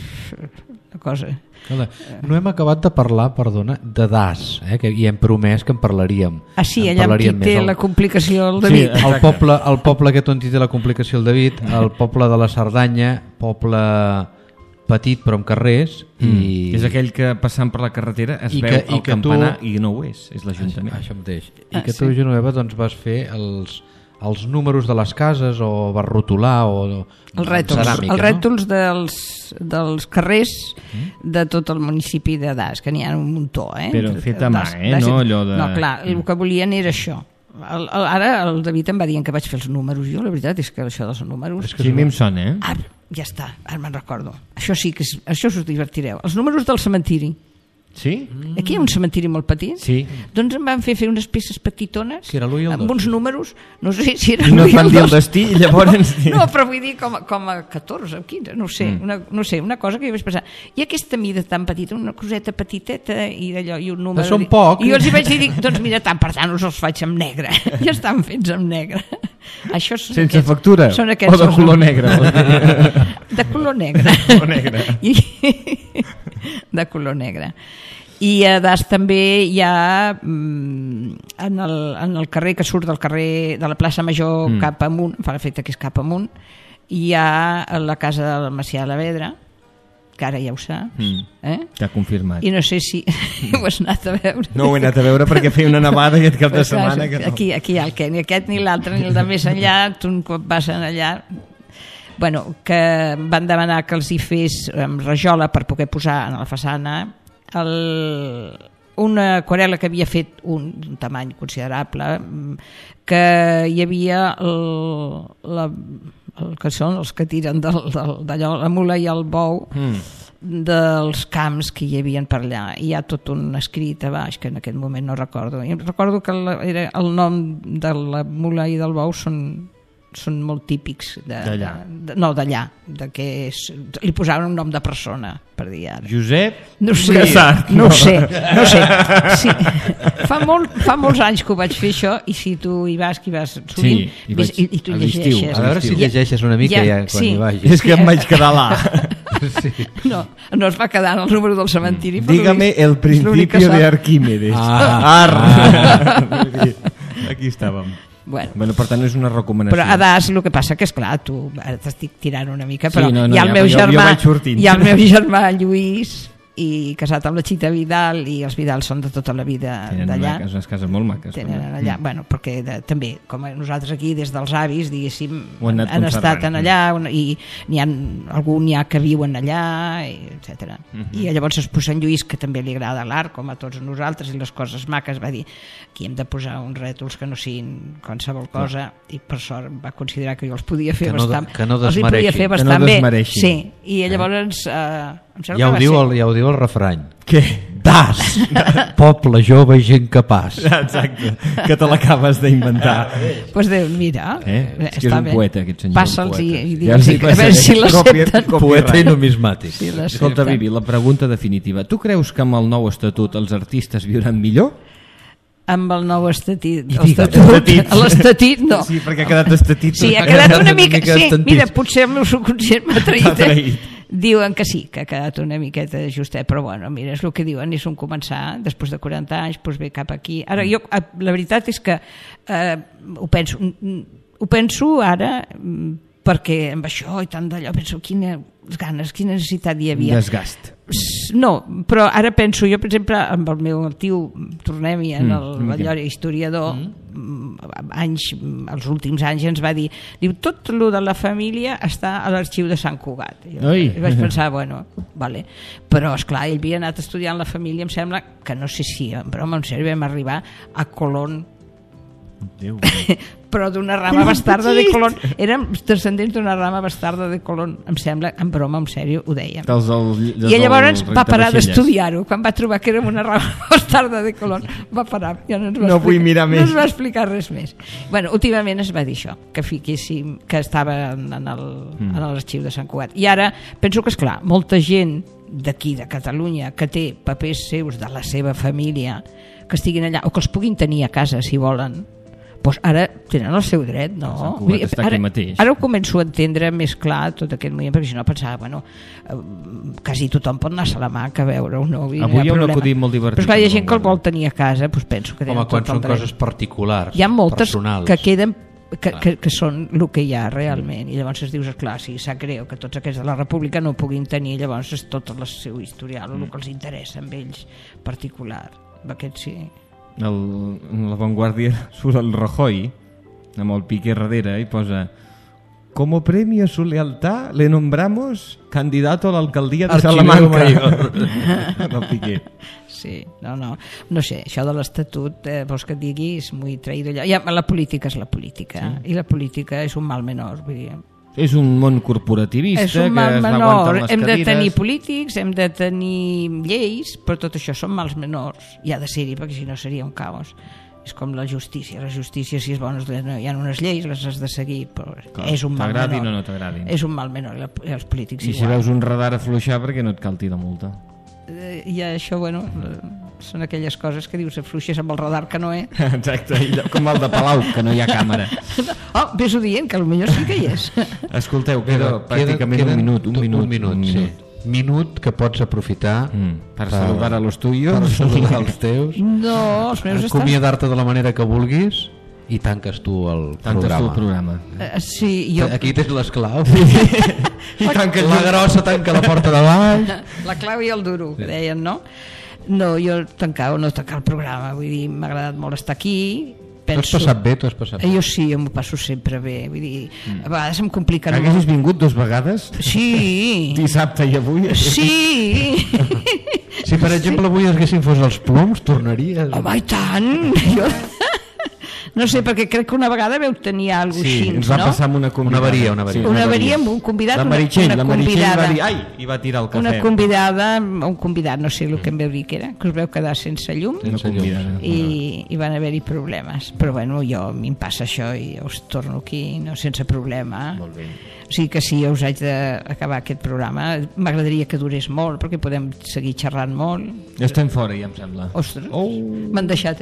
una cosa. No hem acabat de parlar, perdona, de Das, eh, que hi hem promès que en parlaríem. Ah sí, en allà amb qui té el... la complicació el David. Sí, el poble, el poble aquest on hi té la complicació el David, el poble de la Cerdanya, poble petit però amb carrers, mm. i... és aquell que passant per la carretera es I veu que, el campanar tu... i no ho és, és l'Ajuntament. Això, això mateix. I ah, que tu, sí. Genoveva, doncs vas fer els, els números de les cases, o vas rotular, o els rètols, ceràmica, els rètols, no? dels, dels carrers mm. de tot el municipi de Das, que n'hi ha un muntó, eh? Però fet a mà, eh? Das, no, allò de... no, clar, el que volien era això. El, el, ara el David em va dir que vaig fer els números. Jo la veritat és que això dels números... És que sí, a mi em sona, eh? Ah, ja està, ara me'n recordo. Això sí que és, això us divertireu. Els números del cementiri. Sí? Aquí hi ha un cementiri molt petit. Sí. Doncs em van fer fer unes peces petitones que era l'u i el dos, amb uns sí. números, no sé si era I no l'u i van el dir el dos. destí i llavors... No, no, però vull dir com, com a catorze o quinze, no ho sé, mm. una, no sé, una cosa que jo vaig pensar. I aquesta mida tan petita, una coseta petiteta i d'allò, i un número... Són poc. I jo els hi vaig dir, dic, doncs mira, tant per tant us els faig amb negre. Ja estan fets amb negre. Això són sense aquests, factura? Són aquests, o de color negre? De color negre. De color negre. I, de color negre. I a Das també hi ha en el, en el carrer que surt del carrer de la plaça Major mm. cap amunt, fa l'efecte que és cap amunt, hi ha la casa del Macià de la Vedra, que ara ja ho saps, mm. eh? T'ha confirmat. I no sé si ho has anat a veure. No ho he anat a veure perquè feia una nevada aquest cap de setmana. Que no. Aquí, aquí hi ha el que ni aquest ni l'altre, ni el de més enllà, tu un cop vas allà... Bueno, que van demanar que els hi fes amb rajola per poder posar en la façana el, una aquarel·la que havia fet un, un tamany considerable, que hi havia el, la, el que són els que tiren del, del, d'allò, la mula i el bou, mm. dels camps que hi havia per allà. Hi ha tot un escrit a baix que en aquest moment no recordo. I recordo que el, era, el nom de la mula i del bou són són molt típics d'allà, no d'allà, de que és, li posaven un nom de persona, per dir ara. Josep no sé, Casart. No ho sé, no ho sé. Sí. Fa, molt, fa molts anys que ho vaig fer això i si tu hi vas, que hi vas sovint, sí, i, vaig, i, i tu llegeixes. A veure si llegeixes una mica ja, ja quan sí. hi vagis. És que em vaig quedar là. Sí. No, no es va quedar en el número del cementiri. Dígame el principio de Arquímedes. Ah. Ah. Aquí estàvem. Bueno. Bueno, per tant és una recomanació. Però a Das el que passa que és clar, tu ara t'estic tirant una mica, però sí, no, no, hi ha el ja, meu jo, germà jo hi ha el meu germà Lluís, i casat amb la Xita Vidal, i els Vidal són de tota la vida d'allà. Tenen unes cases molt maques. Tenen allà, mm. bueno, perquè de, també, com nosaltres aquí, des dels avis, diguéssim, han, han estat en allà, un, i n'hi ha algun n'hi ha que viuen allà, etcètera. Mm-hmm. I llavors pues, en Lluís, que també li agrada l'art, com a tots nosaltres, i les coses maques, va dir aquí hem de posar uns rètols que no siguin qualsevol cosa, no. I per sort va considerar que jo els podia fer que no, bastant, que no els hi podia fer bastant no bé. Sí, i llavors... Eh, ja, ho diu el, ja ho diu el refrany. Què? Das! Poble jove i gent capaç. Exacte, que te l'acabes d'inventar. Doncs pues Déu, mira, eh? És que és un poeta, aquest senyor. Passa'ls i, i ja digues, a veure si l'accepten. Poeta i numismàtic. Si Escolta, Bibi, la pregunta definitiva. Tu creus que amb el nou estatut els artistes viuran millor? Amb el nou estatit, l'estatut, l'estatit no. Sí, perquè ha quedat estatit. Sí, ha quedat una mica, sí, mira, potser el meu subconscient m'ha traït. traït. Diuen que sí, que ha quedat una miqueta justet, però bueno, mira, és el que diuen, és un començar, després de quaranta anys, doncs ve cap aquí. Ara, jo, la veritat és que eh, ho penso, ho penso ara, perquè amb això i tant d'allò, penso quines ganes, quina necessitat hi havia. Desgast. No, però ara penso, jo per exemple, amb el meu tio, tornem-hi en el mm, Batllori historiador, mm. anys, els últims anys ens va dir, diu, tot el de la família està a l'arxiu de Sant Cugat. I jo, vaig pensar, bueno, vale. Però esclar, ell havia anat estudiant la família, em sembla que no sé si, però en sèrio vam arribar a Colón. Déu. Però d'una rama bastarda de Colón, érem descendents d'una rama bastarda de Colón, em sembla, en broma, en sèrio, ho dèiem. Dels del, dels I llavors va parar d'estudiar-ho, quan va trobar que érem una rama bastarda de Colón, va parar, ja no ens va, no explicar, vull mirar no més. ens va explicar res més. Bueno, últimament es va dir això, que fiquéssim, que estava en, el, mm. en l'arxiu de Sant Cugat. I ara penso que, esclar, molta gent d'aquí, de Catalunya, que té papers seus de la seva família, que estiguin allà, o que els puguin tenir a casa, si volen, doncs ara tenen el seu dret, no? Ara, ara ho començo a entendre més clar tot aquest moment, perquè si no pensava, bueno, eh, quasi tothom pot anar a Salamanca a veure un nou. Avui hi ha un acudit molt divertit. Però esclar, hi ha gent que el vol tenir a casa, doncs penso que tenen Home, tot el dret. Home, quan són coses particulars, hi ha moltes personals. que queden que, que, que són el que hi ha realment, i llavors es dius, esclar, si sap greu que tots aquests de la República no ho puguin tenir, llavors és tot el seu historial, el que els interessa amb ells particular. Aquest sí. El, en la Vanguardia surt el Rajoy amb el Piqué darrere i posa: como premio a su lealtad le nombramos candidato a la alcaldía de Salamanca. El Piqué. Sí, no, no, no sé, això de l'estatut, eh, vols que et digui, és molt traïdor. Ja, la política és la política, sí. I la política és un mal menor, vull dir. És un món corporativista és un que mal es va menor. aguantant les hem cadires. de tenir polítics, hem de tenir lleis, però tot això són mals menors. I ha de ser-hi, perquè si no seria un caos. És com la justícia. La justícia, si és bona, hi ha unes lleis, les has de seguir, però clar, és un mal menor. T'agradi o no t'agradi. És un mal menor, i els polítics I igual. si veus un radar afluixar, perquè no et cal de multa? Eh, I això, bueno, són aquelles coses que dius, afluixes amb el radar que no és. Exacte, com el de Palau, que no hi ha càmera. Oh, ves-ho dient, que potser sí que hi és. Escolteu, queda, queda pràcticament queda, un minut, un minut. Un minut, un minut. Sí. minut que pots aprofitar mm, per, per saludar a los tuyos, per saludar els teus, no, els meus estan... acomiadar-te de la manera que vulguis i tanques tu el tanques programa. Tu el programa. Uh, sí, jo... Aquí tens les claus. I tanca la grossa tanca la porta de baix. La clau i el duro, que deien, no? No, jo tancava o no tancar el programa, vull dir, m'ha agradat molt estar aquí. Penso... Tu has passat bé, tu has passat bé. Jo sí, jo m'ho passo sempre bé, vull dir, a vegades em compliquen... Haguessis vingut dos vegades? Sí. Dissabte i avui? Sí. Si per exemple avui haguessin fos els ploms, tornaries? Home, i tant! Jo... No sé, perquè crec que una vegada veu tenir alguna cosa sí, així, no? Sí, ens va passar amb una convidada. Una avaria, una avaria. Sí, una avaria amb un convidat, la Meritxell, una, una la Meritxell convidada. va dir, ai, i va tirar el cafè. Una convidada, un convidat, no sé el que em veu dir que era, que us veu quedar sense llum, sense llum. I, i van haver-hi problemes. Però bueno, jo, a mi em passa això i us torno aquí no, sense problema. Molt bé. O sigui que si jo us haig d'acabar aquest programa, m'agradaria que durés molt, perquè podem seguir xerrant molt. Ja estem fora, ja em sembla. Ostres, oh. m'han deixat